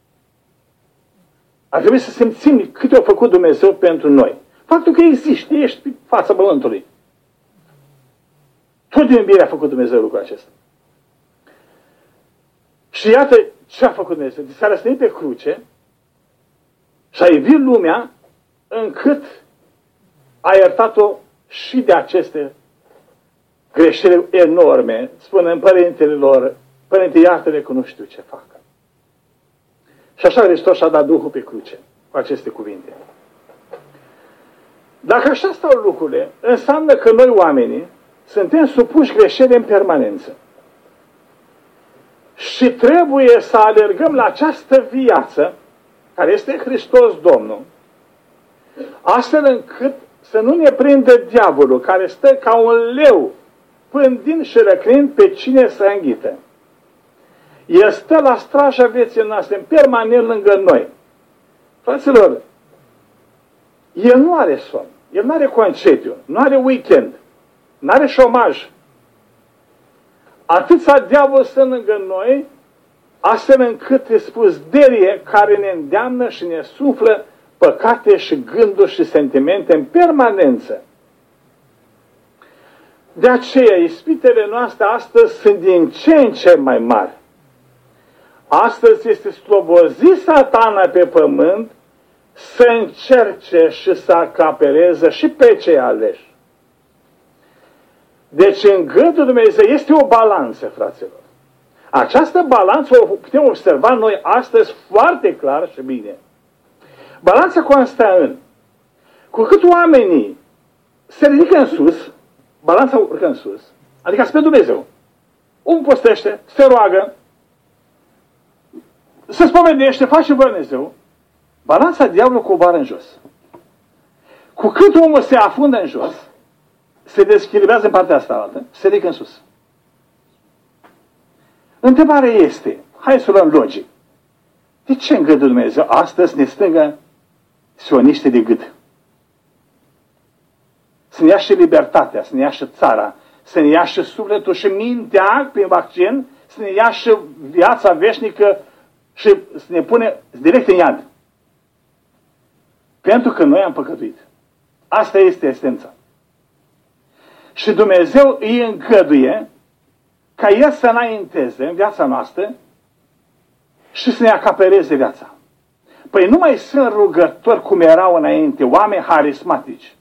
Ar trebui să simțim cât a făcut Dumnezeu pentru noi. Faptul că existi, ești pe fața pământului. Tot din iubire a făcut Dumnezeu lucrul acesta. Și iată ce a făcut Dumnezeu. S-a răstignit pe cruce și a iubit lumea încât a iertat-o și de aceste greșeli enorme, spunând părintele lor, Părinte, iartă-le că nu știu ce fac. Și așa Hristos și-a dat Duhul pe cruce cu aceste cuvinte. Dacă așa stau lucrurile, înseamnă că noi oamenii suntem supuși greșeli în permanență. Și trebuie să alergăm la această viață, care este Hristos Domnul, astfel încât să nu ne prindă diavolul, care stă ca un leu, pândind și răcnind pe cine să înghită. El stă la straja vieții noastre, permanent lângă noi. Fraților, el nu are somn, el nu are concediu, nu are weekend, nu are șomaj. Atâția diavol sunt lângă noi, astfel încât e spus derie care ne îndeamnă și ne suflă păcate și gânduri și sentimente în permanență. De aceea, ispitele noastre astăzi sunt din ce în ce mai mari. Astăzi este slobozit Satana pe pământ să încerce și să acapereze și pe cei aleși. Deci în gândul Dumnezeu este o balanță, fraților. Această balanță o putem observa noi astăzi foarte clar și bine. Balanța constă în, cu cât oamenii se ridică în sus, balanța urcă în sus, adică spre Dumnezeu. Unul postește, se roagă, se spovedește, face voia Dumnezeu, balanța diavolului coboară în jos. Cu cât omul se afundă în jos, se dezechilibrează în partea asta altă, se ridică în sus. Întrebarea este, hai să o luăm logic. De ce în gândul Dumnezeu astăzi ne stângă sioniște de gât? Să ne ia și libertatea, să ne ia și țara, să ne ia și sufletul și mintea prin vaccin, să ne ia și viața veșnică și să ne pune direct în iad. Pentru că noi am păcătuit. Asta este esența. Și Dumnezeu îi îngăduie ca El să înainteze în viața noastră și să ne acapereze viața. Păi nu mai sunt rugători cum erau înainte, oameni harismatici.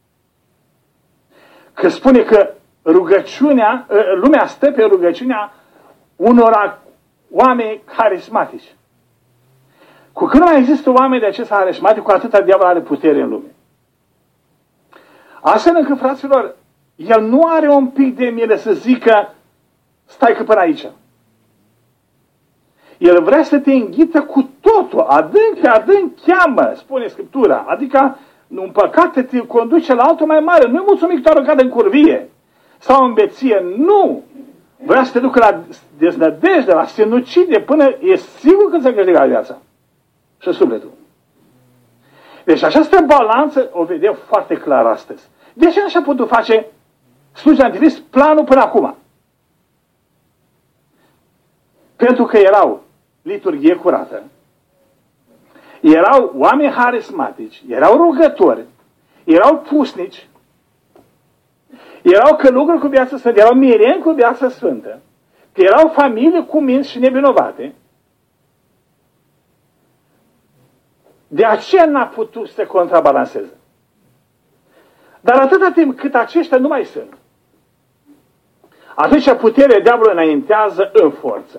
Că spune că rugăciunea, lumea stă pe rugăciunea unor oameni harismatici. Cu cât nu mai există oameni de acesta harismatic, cu atâta diavol are putere în lume. Astfel încât, fraților, el nu are un pic de milă să zică stai că până aici. El vrea să te înghită cu totul, adânc, adânc cheamă, spune Scriptura. Adică, în păcate te conduce la altul mai mare. Nu-i mulțumit că te-a aruncat în curvie sau în beție. Nu! Vrea să te ducă la deznădejde, la sinucidere, până e sigur că ți-a câștigat viața. Și sufletul. Deci această balanță o vedem foarte clar astăzi. De ce așa putut face slujba Antichrist planul până acum? Pentru că erau liturghie curată, erau oameni harismatici, erau rugători, erau pusnici, erau călugări cu viață sfântă, erau mireni cu viață sfântă, că erau familii cu minți și nevinovate. De aceea n-a putut să contrabalanceze. Dar atâta timp cât aceștia nu mai sunt, atunci puterea diavolului înaintează în forță.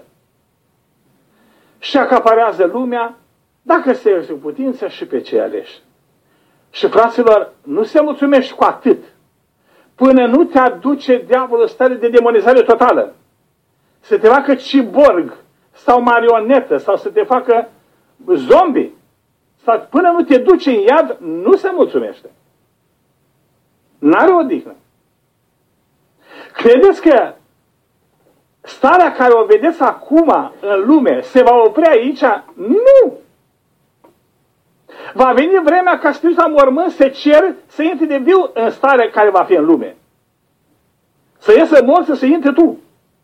Și acaparează lumea, dacă se este cu putință, și pe cei aleși. Și, fraților, nu se mulțumești cu atât, până nu te aduce diavolul stare de demonizare totală. Să te facă ciborg, sau marionetă, sau să te facă zombie, sau până nu te duce în iad, nu se mulțumește. N-are odihnă. Credeți că starea care o vedeți acum în lume se va opri aici? Nu! Va veni vremea ca să te duci la mormânt, să cer să intri de viu în starea care va fi în lume. Să iesă morți, să intri tu.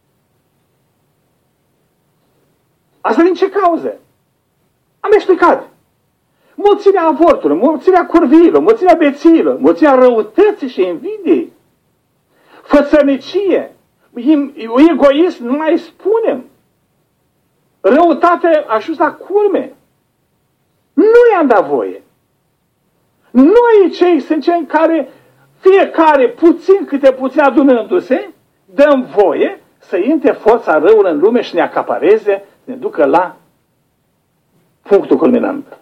Asta din ce cauze? Am explicat. Mulțimea avorturilor, mulțimea curviilor, mulțimea bețiilor, mulțimea răutății și invidiei, fățărnicie, egoism, nu mai spunem. Răutate a ajuns la culme. Nu i-am dat voie. Noi cei sunt cei care fiecare puțin câte puțin adunându-se, dăm voie să intre forța răului în lume și ne acapareze, ne ducă la punctul culminant.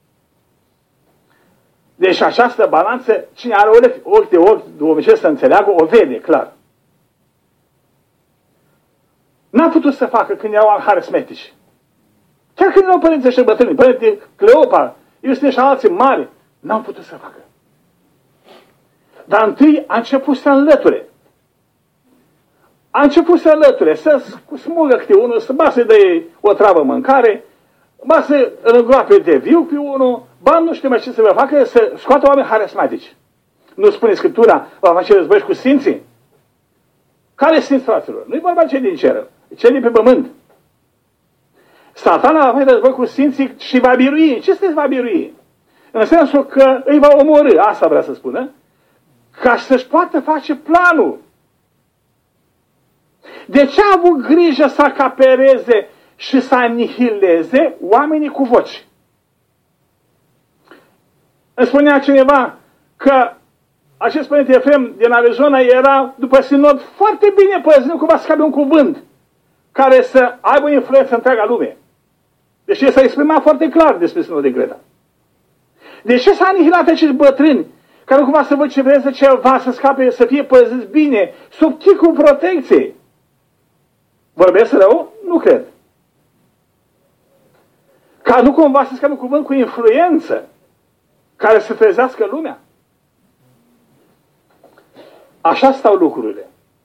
Deci această balanță, cine are ochi de ochi, duhovnicesc să înțeleagă, o vede clar. N-a putut să facă când erau harismetici. Chiar când erau părinții ăștia bătrâni, părinții Cleopa, Iustin și alții mari, n-au putut să facă. Dar întâi a început să înlăture. A început să înlăture, să smulgă câte unul, să dă o travă mâncare, să îngroape de viu pe unul, nu știu mai ce să vă facă, să scoată oameni harismatici. Nu spune Scriptura, va face război cu sfinții? Care sfinți, fraților? Nu-i vorba cei din cer, cei din pe pământ. Satana va face război cu sfinții și va birui. Ce se va birui? În sensul că îi va omorî, asta vrea să spună, ca să-și poată face planul. De ce a avut grijă să acapereze și să anihileze oamenii cu voci? Îmi spunea cineva că acest părinte Efrem din Arizona era, după sinod, foarte bine păzit, cumva să scape un cuvânt care să aibă influență în întreaga lume. Deci el s-a exprimat foarte clar despre sinod de Greda. De ce s-a anihilat acești bătrâni care cumva să vocifereze ceva, să scape, să fie păziți bine, sub chicul protecției? Vorbesc rău? Nu cred. Ca nu cumva să scape un cuvânt cu influență care să trezească lumea? Așa stau lucrurile.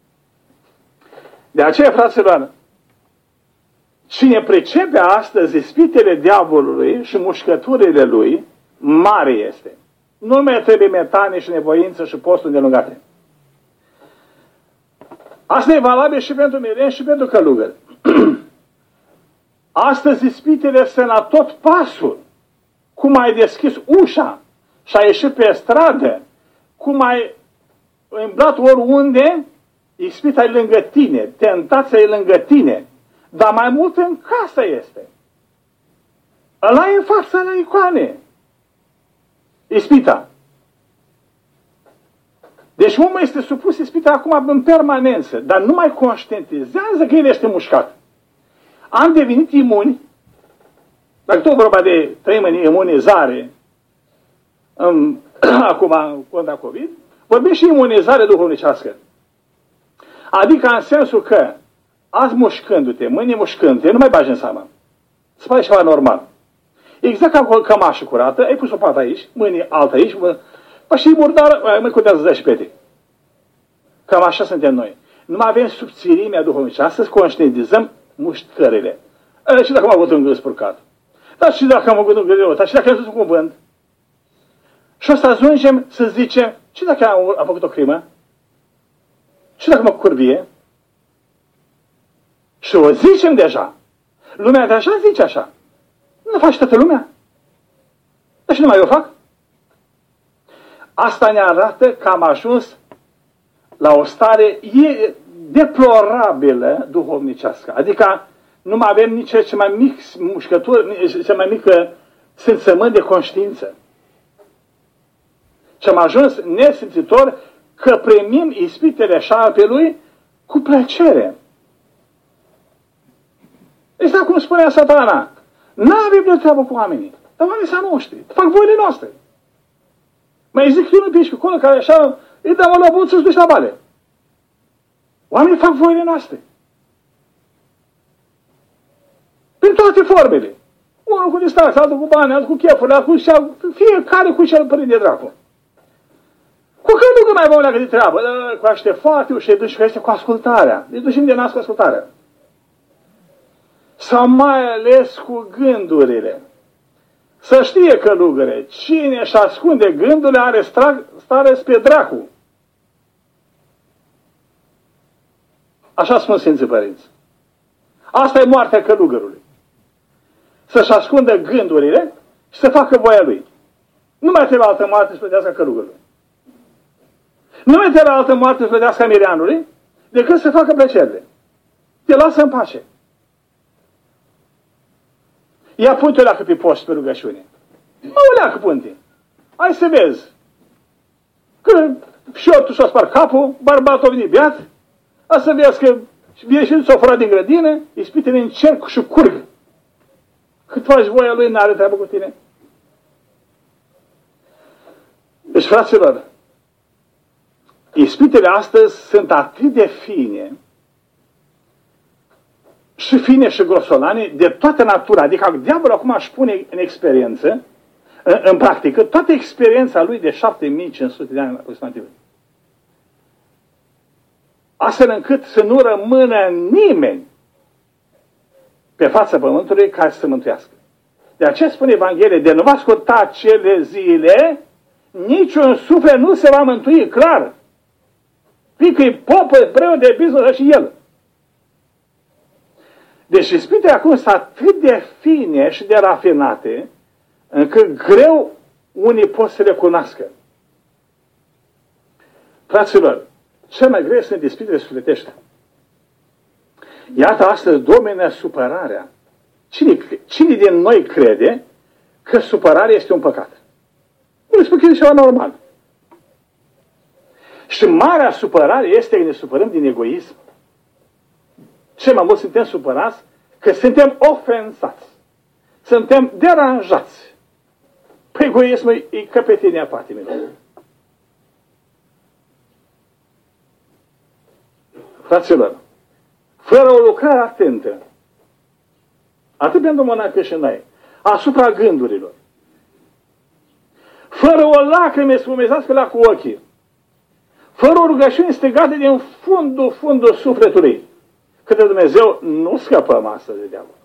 De aceea, fraților, cine pricepe astăzi ispitele diavolului și mușcăturile lui, mare este. Nu mai trebuie metanie și nevoință și posturi îndelungate. Asta e valabil și pentru mireni și pentru călugări. Astăzi ispitele sunt la tot pasul. Cum ai deschis ușa și ai ieșit pe stradă, cum ai îmblat oriunde, ispita e lângă tine, tentația e lângă tine, dar mai mult în casă este. Ăla e în fața la icoane. Ispita. Deci omul este supus ispita acum în permanență, dar nu mai conștientizează că el este mușcat. Am devenit imuni, dacă tot vorba de trăim în imunizare, acum contra COVID, vorbim și imunizare duhovnicească. Adică în sensul că azi mușcându-te, mâine mușcându-te, nu mai bagi în seamă. Se face ceva normal. Exact ca o cămașă curată, ai pus o pată aici, mâine altă aici, și murdară, mă contează 10 pete. Cam așa suntem noi. Nu mai avem subțirimea duhovnicească să conștientizăm mușcările. Și dacă am avut un gând spurcat. Dar și dacă am avut un gând, dar și dacă am zis un cuvânt. Și o să ajungem să zicem, și dacă am făcut o crimă? Și dacă mă curvie? Și o zicem deja. Lumea deja zice așa. Nu face toată lumea. Dar și numai eu fac. Asta ne arată că am ajuns la o stare deplorabilă duhovnicească. Adică nu mai avem nici cea mai mic mușcătură, cea mai mică simțământ de conștiință. Și am ajuns nesimțitor că primim ispitele șarpelui cu plăcere. Exact cum spunea Satana, n-avem de treabă cu oamenii, dar oamenii sunt noștri, fac voile noastre. Mai zic eu un pici pe acolo care așa îi dăm o lăbuță și duci la bale. Oamenii fac voile noastre. Prin toate formele. Unul cu distanță, altul cu bani, altul cu chefuri, altul cu cea, fiecare cu ce îl prinde dracu. Cu când nu mai vom leagă de treabă? Cu așteptatul și duci este cu ascultarea. Îi ducem de nas cu ascultarea. Sau mai ales cu gândurile. Să știe călugăre, cine își ascunde gândurile are stare spre dracu. Așa spun Sfinții Părinți. Asta e moartea călugărului. Să-și ascundă gândurile și să facă voia lui. Nu mai trebuie altă moarte să plătească călugărului. Nu mai trebuie altă moarte să plătească mireanului decât să facă plăcerile. Te lasă în pace. Ia punte o leacă pe post pe rugăciune. Mă o leacă punte. Hai să vezi. Când șortul și-a spart capul, bărbatul a venit beat, a să vezi că vine și s-a furat din grădină, ispitele în cerc și curg. Cât faci voia lui, n-are treabă cu tine. Deci, fraților, ispitele astăzi sunt atât de fine și grosolane de toată natura. Adică diavolul acum își pune în experiență, în practică, toată experiența lui de 7500 de ani aproximativ. Astfel încât să nu rămână nimeni pe fața pământului care să se mântuiască. De aceea spune Evanghelie, de nu va scurta acele zile, niciun suflet nu se va mântui, clar. Fie că e popă, preot de business și el. Deci ispitele acum sunt atât de fine și de rafinate, încât greu unii pot să le cunoască. Fraților, cel mai greu sunt ispitele sufletești. Iată, astăzi domină supărarea. Cine din noi crede că supărarea este un păcat? Nu spun că e ceva normal. Și marea supărare este că ne supărăm din egoism. Cel mai mult suntem supărați că suntem ofensați. Suntem deranjați. Păi egoismul e căpetenia patimilor. Fraților, fără o lucrare atentă, atât pentru monași cât și noi, asupra gândurilor, fără o lacrimă spumezească la cu ochii, fără o rugăciune strigată din fundul sufletului, către Dumnezeu, nu scăpăm astăzi de diavol.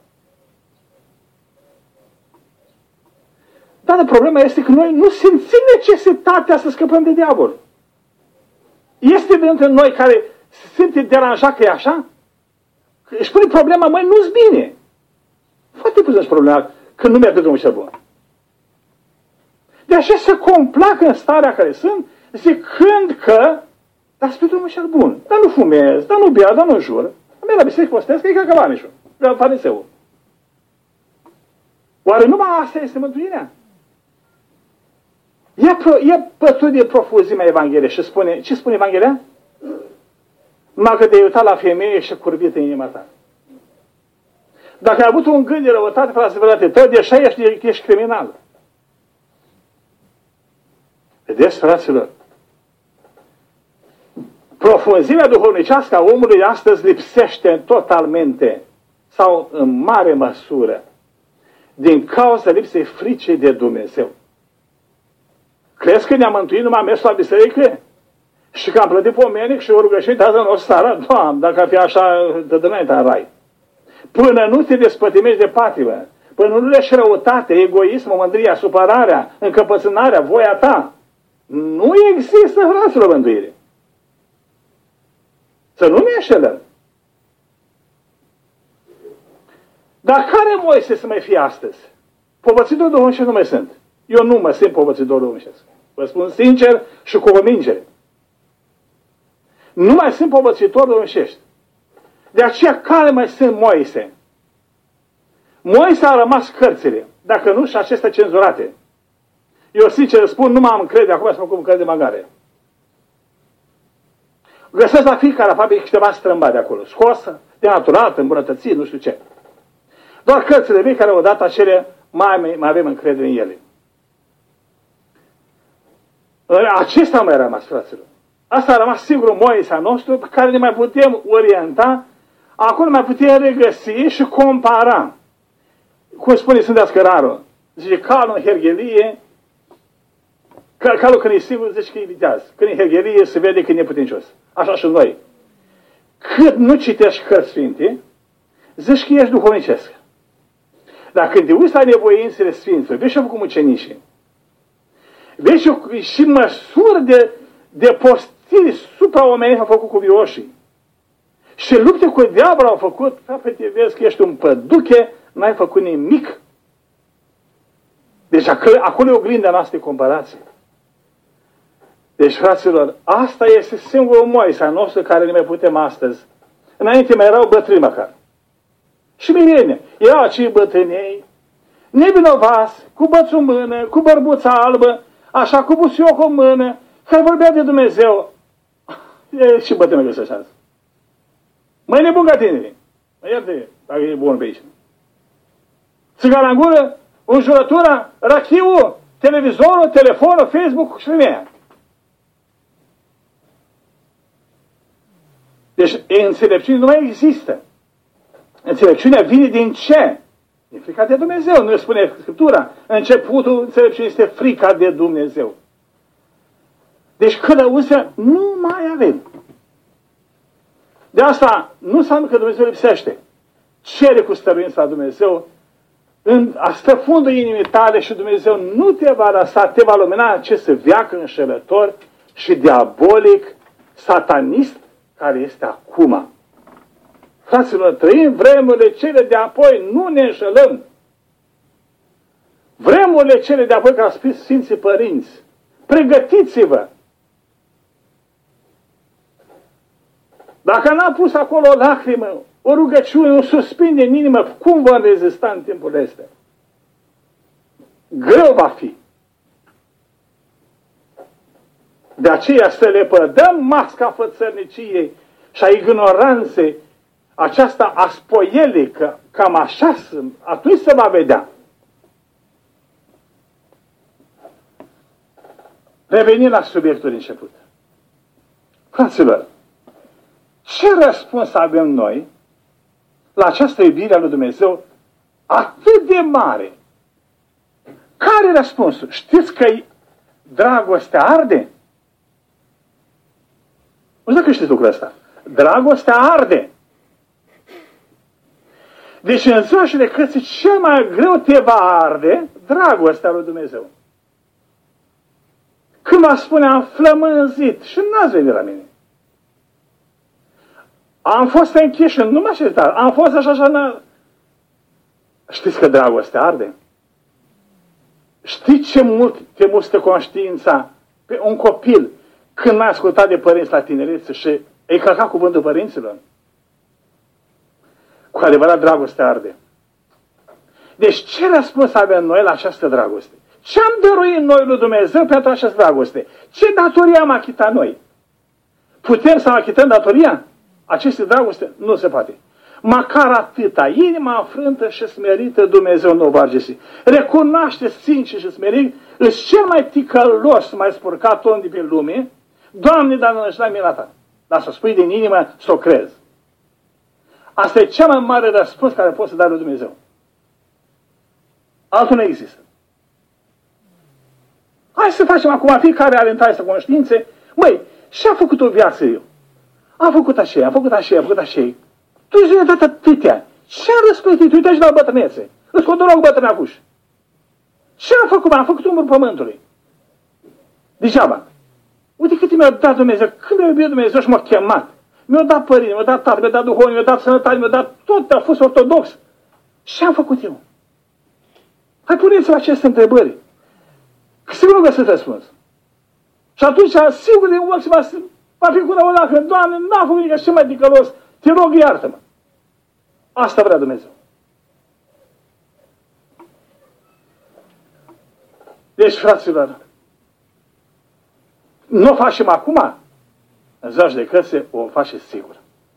Dar problema este că noi nu simțim necesitatea să scăpăm de diavol. Este dintre noi care se simte deranjat că e așa? Își pune problema, măi, nu-ți bine. Foarte puțin problema că nu merge drumul cel bun. De așa se complac în starea care sunt, zicând că, dar spre drumul cel bun, dar nu fumez, dar nu bea, dar nu jur. Merg la biserică postesc, că e cacavanișul, vreau fariseul. Oare numai asta este mântuirea? Ia pături de profuzimea Evangheliei și spune, ce spune Evanghelia? Numai că te-ai uitat la femeie și curbită în inima ta. Dacă ai avut un gând de răutate față de fratele tău, deja ești criminal. Vedeți, fraților? Profunzimea duhovnicească a omului astăzi lipsește totalmente sau în mare măsură din cauza lipsei fricii de Dumnezeu. Crezi că ne-am mântuit numai mers la biserică? Și că am plătit pomenic și o rugăciune de în o sară? Doamne, dacă ar fi așa, te dă înainte în rai. Până nu te despătimești de patimă, până nu leși răutate, egoismul, mândria, supărarea, încăpățânarea, voia ta, nu există, fraților, mântuire. Să nu ne înșelăm. Dar care Moise să mai fie astăzi? Povățitor duhovnicesc nu mai sunt. Eu nu mă simt povățitor duhovnicesc. Vă spun sincer și cu convingere. Nu mai sunt povățitor duhovnicești. De aceea care mai sunt Moise? Moise a rămas cărțile, dacă nu și acestea cenzurate. Eu sincer spun, nu m-am încrede, acum să mă cum cărți de magare. găsesc la fiecare fabrică câteva strâmba de acolo, scosă, denaturat, îmbunătățit, nu știu ce. Doar cărțile vechi care odată acele mai avem încredere în ele. Acesta mai a rămas, fraților. Asta a rămas singurul Moise al nostru pe care ne mai putem orienta, acolo mai putem regăsi și compara. Cum spune Sfântul Scărarul, zice, calul în herghelie, calul când e singur, zice că e viteaz. Când e herghelie, se vede că e neputincios. Așa și noi. Cât nu citești cărți sfinte, zici că ești duhovnicesc. Dar când te uiți la nevoințele Sfinților, vezi ce-au făcut mucenicii, vezi și măsuri de postiri supraomenești au făcut cu vioșii. Și lupte cu diavolul au făcut, frate, vezi că ești un păduche, n-ai făcut nimic. Deci acolo e oglinda noastră de comparație. Deci, fraților, asta este singurul Moise al nostru care ne mai putem astăzi. Înainte mai erau bătrâni măcar. Și bine, erau acei bătrânei, nevinovați, cu bățul în mână, cu bărbuța albă, așa, cu busiocul în mână, care vorbea de Dumnezeu. Și bătrână găsesc azi. Mai nebun ca tineri. Mă ierte, dacă e bun pe aici. Țigara în gură, înjurătura, rachiul, televizorul, telefonul, Facebook și femeia. Deci înțelepciune nu mai există. Înțelepciunea vine din ce? Din frica de Dumnezeu. Nu spune Scriptura. Începutul înțelepciunii este frica de Dumnezeu. Deci călăuzea nu mai avem. De asta nu înseamnă că Dumnezeu lipsește. Cere cu stăruința la Dumnezeu, în străfundul inimii tale și Dumnezeu nu te va lăsa, te va lumina acest veac înșelător și diabolic, satanist, care este acum. Fraților, trăim vremurile cele de apoi, nu ne înșelăm. Vremurile cele de apoi, ca au spus Sfinții Părinți, pregătiți-vă. Dacă n-a pus acolo o lacrimă, o rugăciune, un suspin în inimă, cum vom rezista în timpul ăsta? Greu va fi. De aceea să le pădăm masca fățărniciei și a ignoranței, aceasta a spoielei, că cam așa sunt, atunci se va vedea. Revenind la subiectul început. Fraților, ce răspuns avem noi la această iubire a lui Dumnezeu atât de mare? Care e răspunsul? Știți că dragostea arde? Nu știu că știți lucrul ăsta. Dragostea arde. Deci în ziua și de cărții cel mai greu te va arde dragostea lui Dumnezeu. Când va spune am flămânzit și n-ați venit la mine. Am fost închis și nu m-aș aștepta. Am fost așa. Știți că dragostea arde? Știți ce mult te mustă conștiința pe un copil când n-a ascultat de părinți la tinerețe și îi călca cuvântul părinților? Cu adevărat, dragostea arde. Deci ce răspuns avem noi la această dragoste? Ce am dăruit noi lui Dumnezeu pentru această dragoste? Ce datorie am achitat noi? Putem să achităm datoria? Aceste dragoste nu se poate. Măcar atâta, inima înfrântă și smerită Dumnezeu nu o va găsi. Recunoaște sincer și smerit, îți cel mai ticălos, mai spurcat om de pe lume, Doamne, dar nu la mila ta. Dar să spui din inimă, să o crezi. Asta e cel mai mare răspuns care poți să dai lui Dumnezeu. Altul nu există. Hai să facem acum, fiecare are în să conștiințe. Măi, ce-a făcut o viață eu? Am făcut așa, am făcut așa, am făcut așa. Tu zi-mi dat atâtea. Ce-am răsplătit? Uite și la bătrânețe. Îți controlă cu bătrânacuș. Ce am făcut? Am făcut umărul pământului. Degeaba. Uite cât mi-a dat Dumnezeu. Când mi-a iubit Dumnezeu și m-a chemat. Mi-a dat părinte, mi-a dat tată, mi-a dat duhovnic, mi-a dat sănătate, mi-a dat tot. A fost ortodox. Ce am făcut eu? Hai puneți-vă aceste întrebări. Că sigur nu găsesc răspuns. Și atunci, sigur, de un va fi cu o lacrimă. Doamne, n-am făcut nimic, ce mai ticălos. Te rog, iartă-mă. Asta vrea Dumnezeu. Deci, fraților, nu o facem acum, în ziua judecății o face sigur.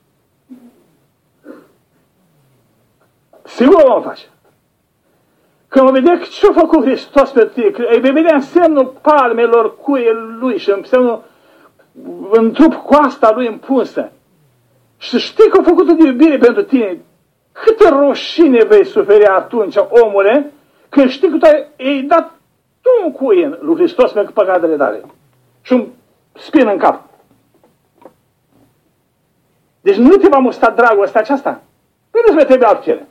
Sigur o vom face. Când vom vedea ce-a făcut Hristos pe tine, îi vei vedea în semnul palmelor cuiei lui și în semnul în trup coasta lui împunsă. Și știi că a făcut de iubire pentru tine. Câtă rușine vei suferi atunci, omule, când știi că tu ai dat tu un cuie lui Hristos pentru păcatele tale. Și un spin în cap. Deci nu te va musta dragostea aceasta. Păi nu-ți mai trebuie altcele.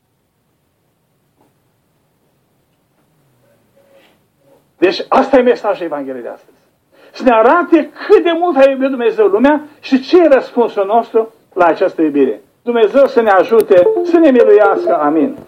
Deci asta e mesajul Evangheliei de astăzi. Să ne arate cât de mult a iubit Dumnezeu lumea și ce e răspunsul nostru la această iubire. Dumnezeu să ne ajute, să ne miluiască. Amin.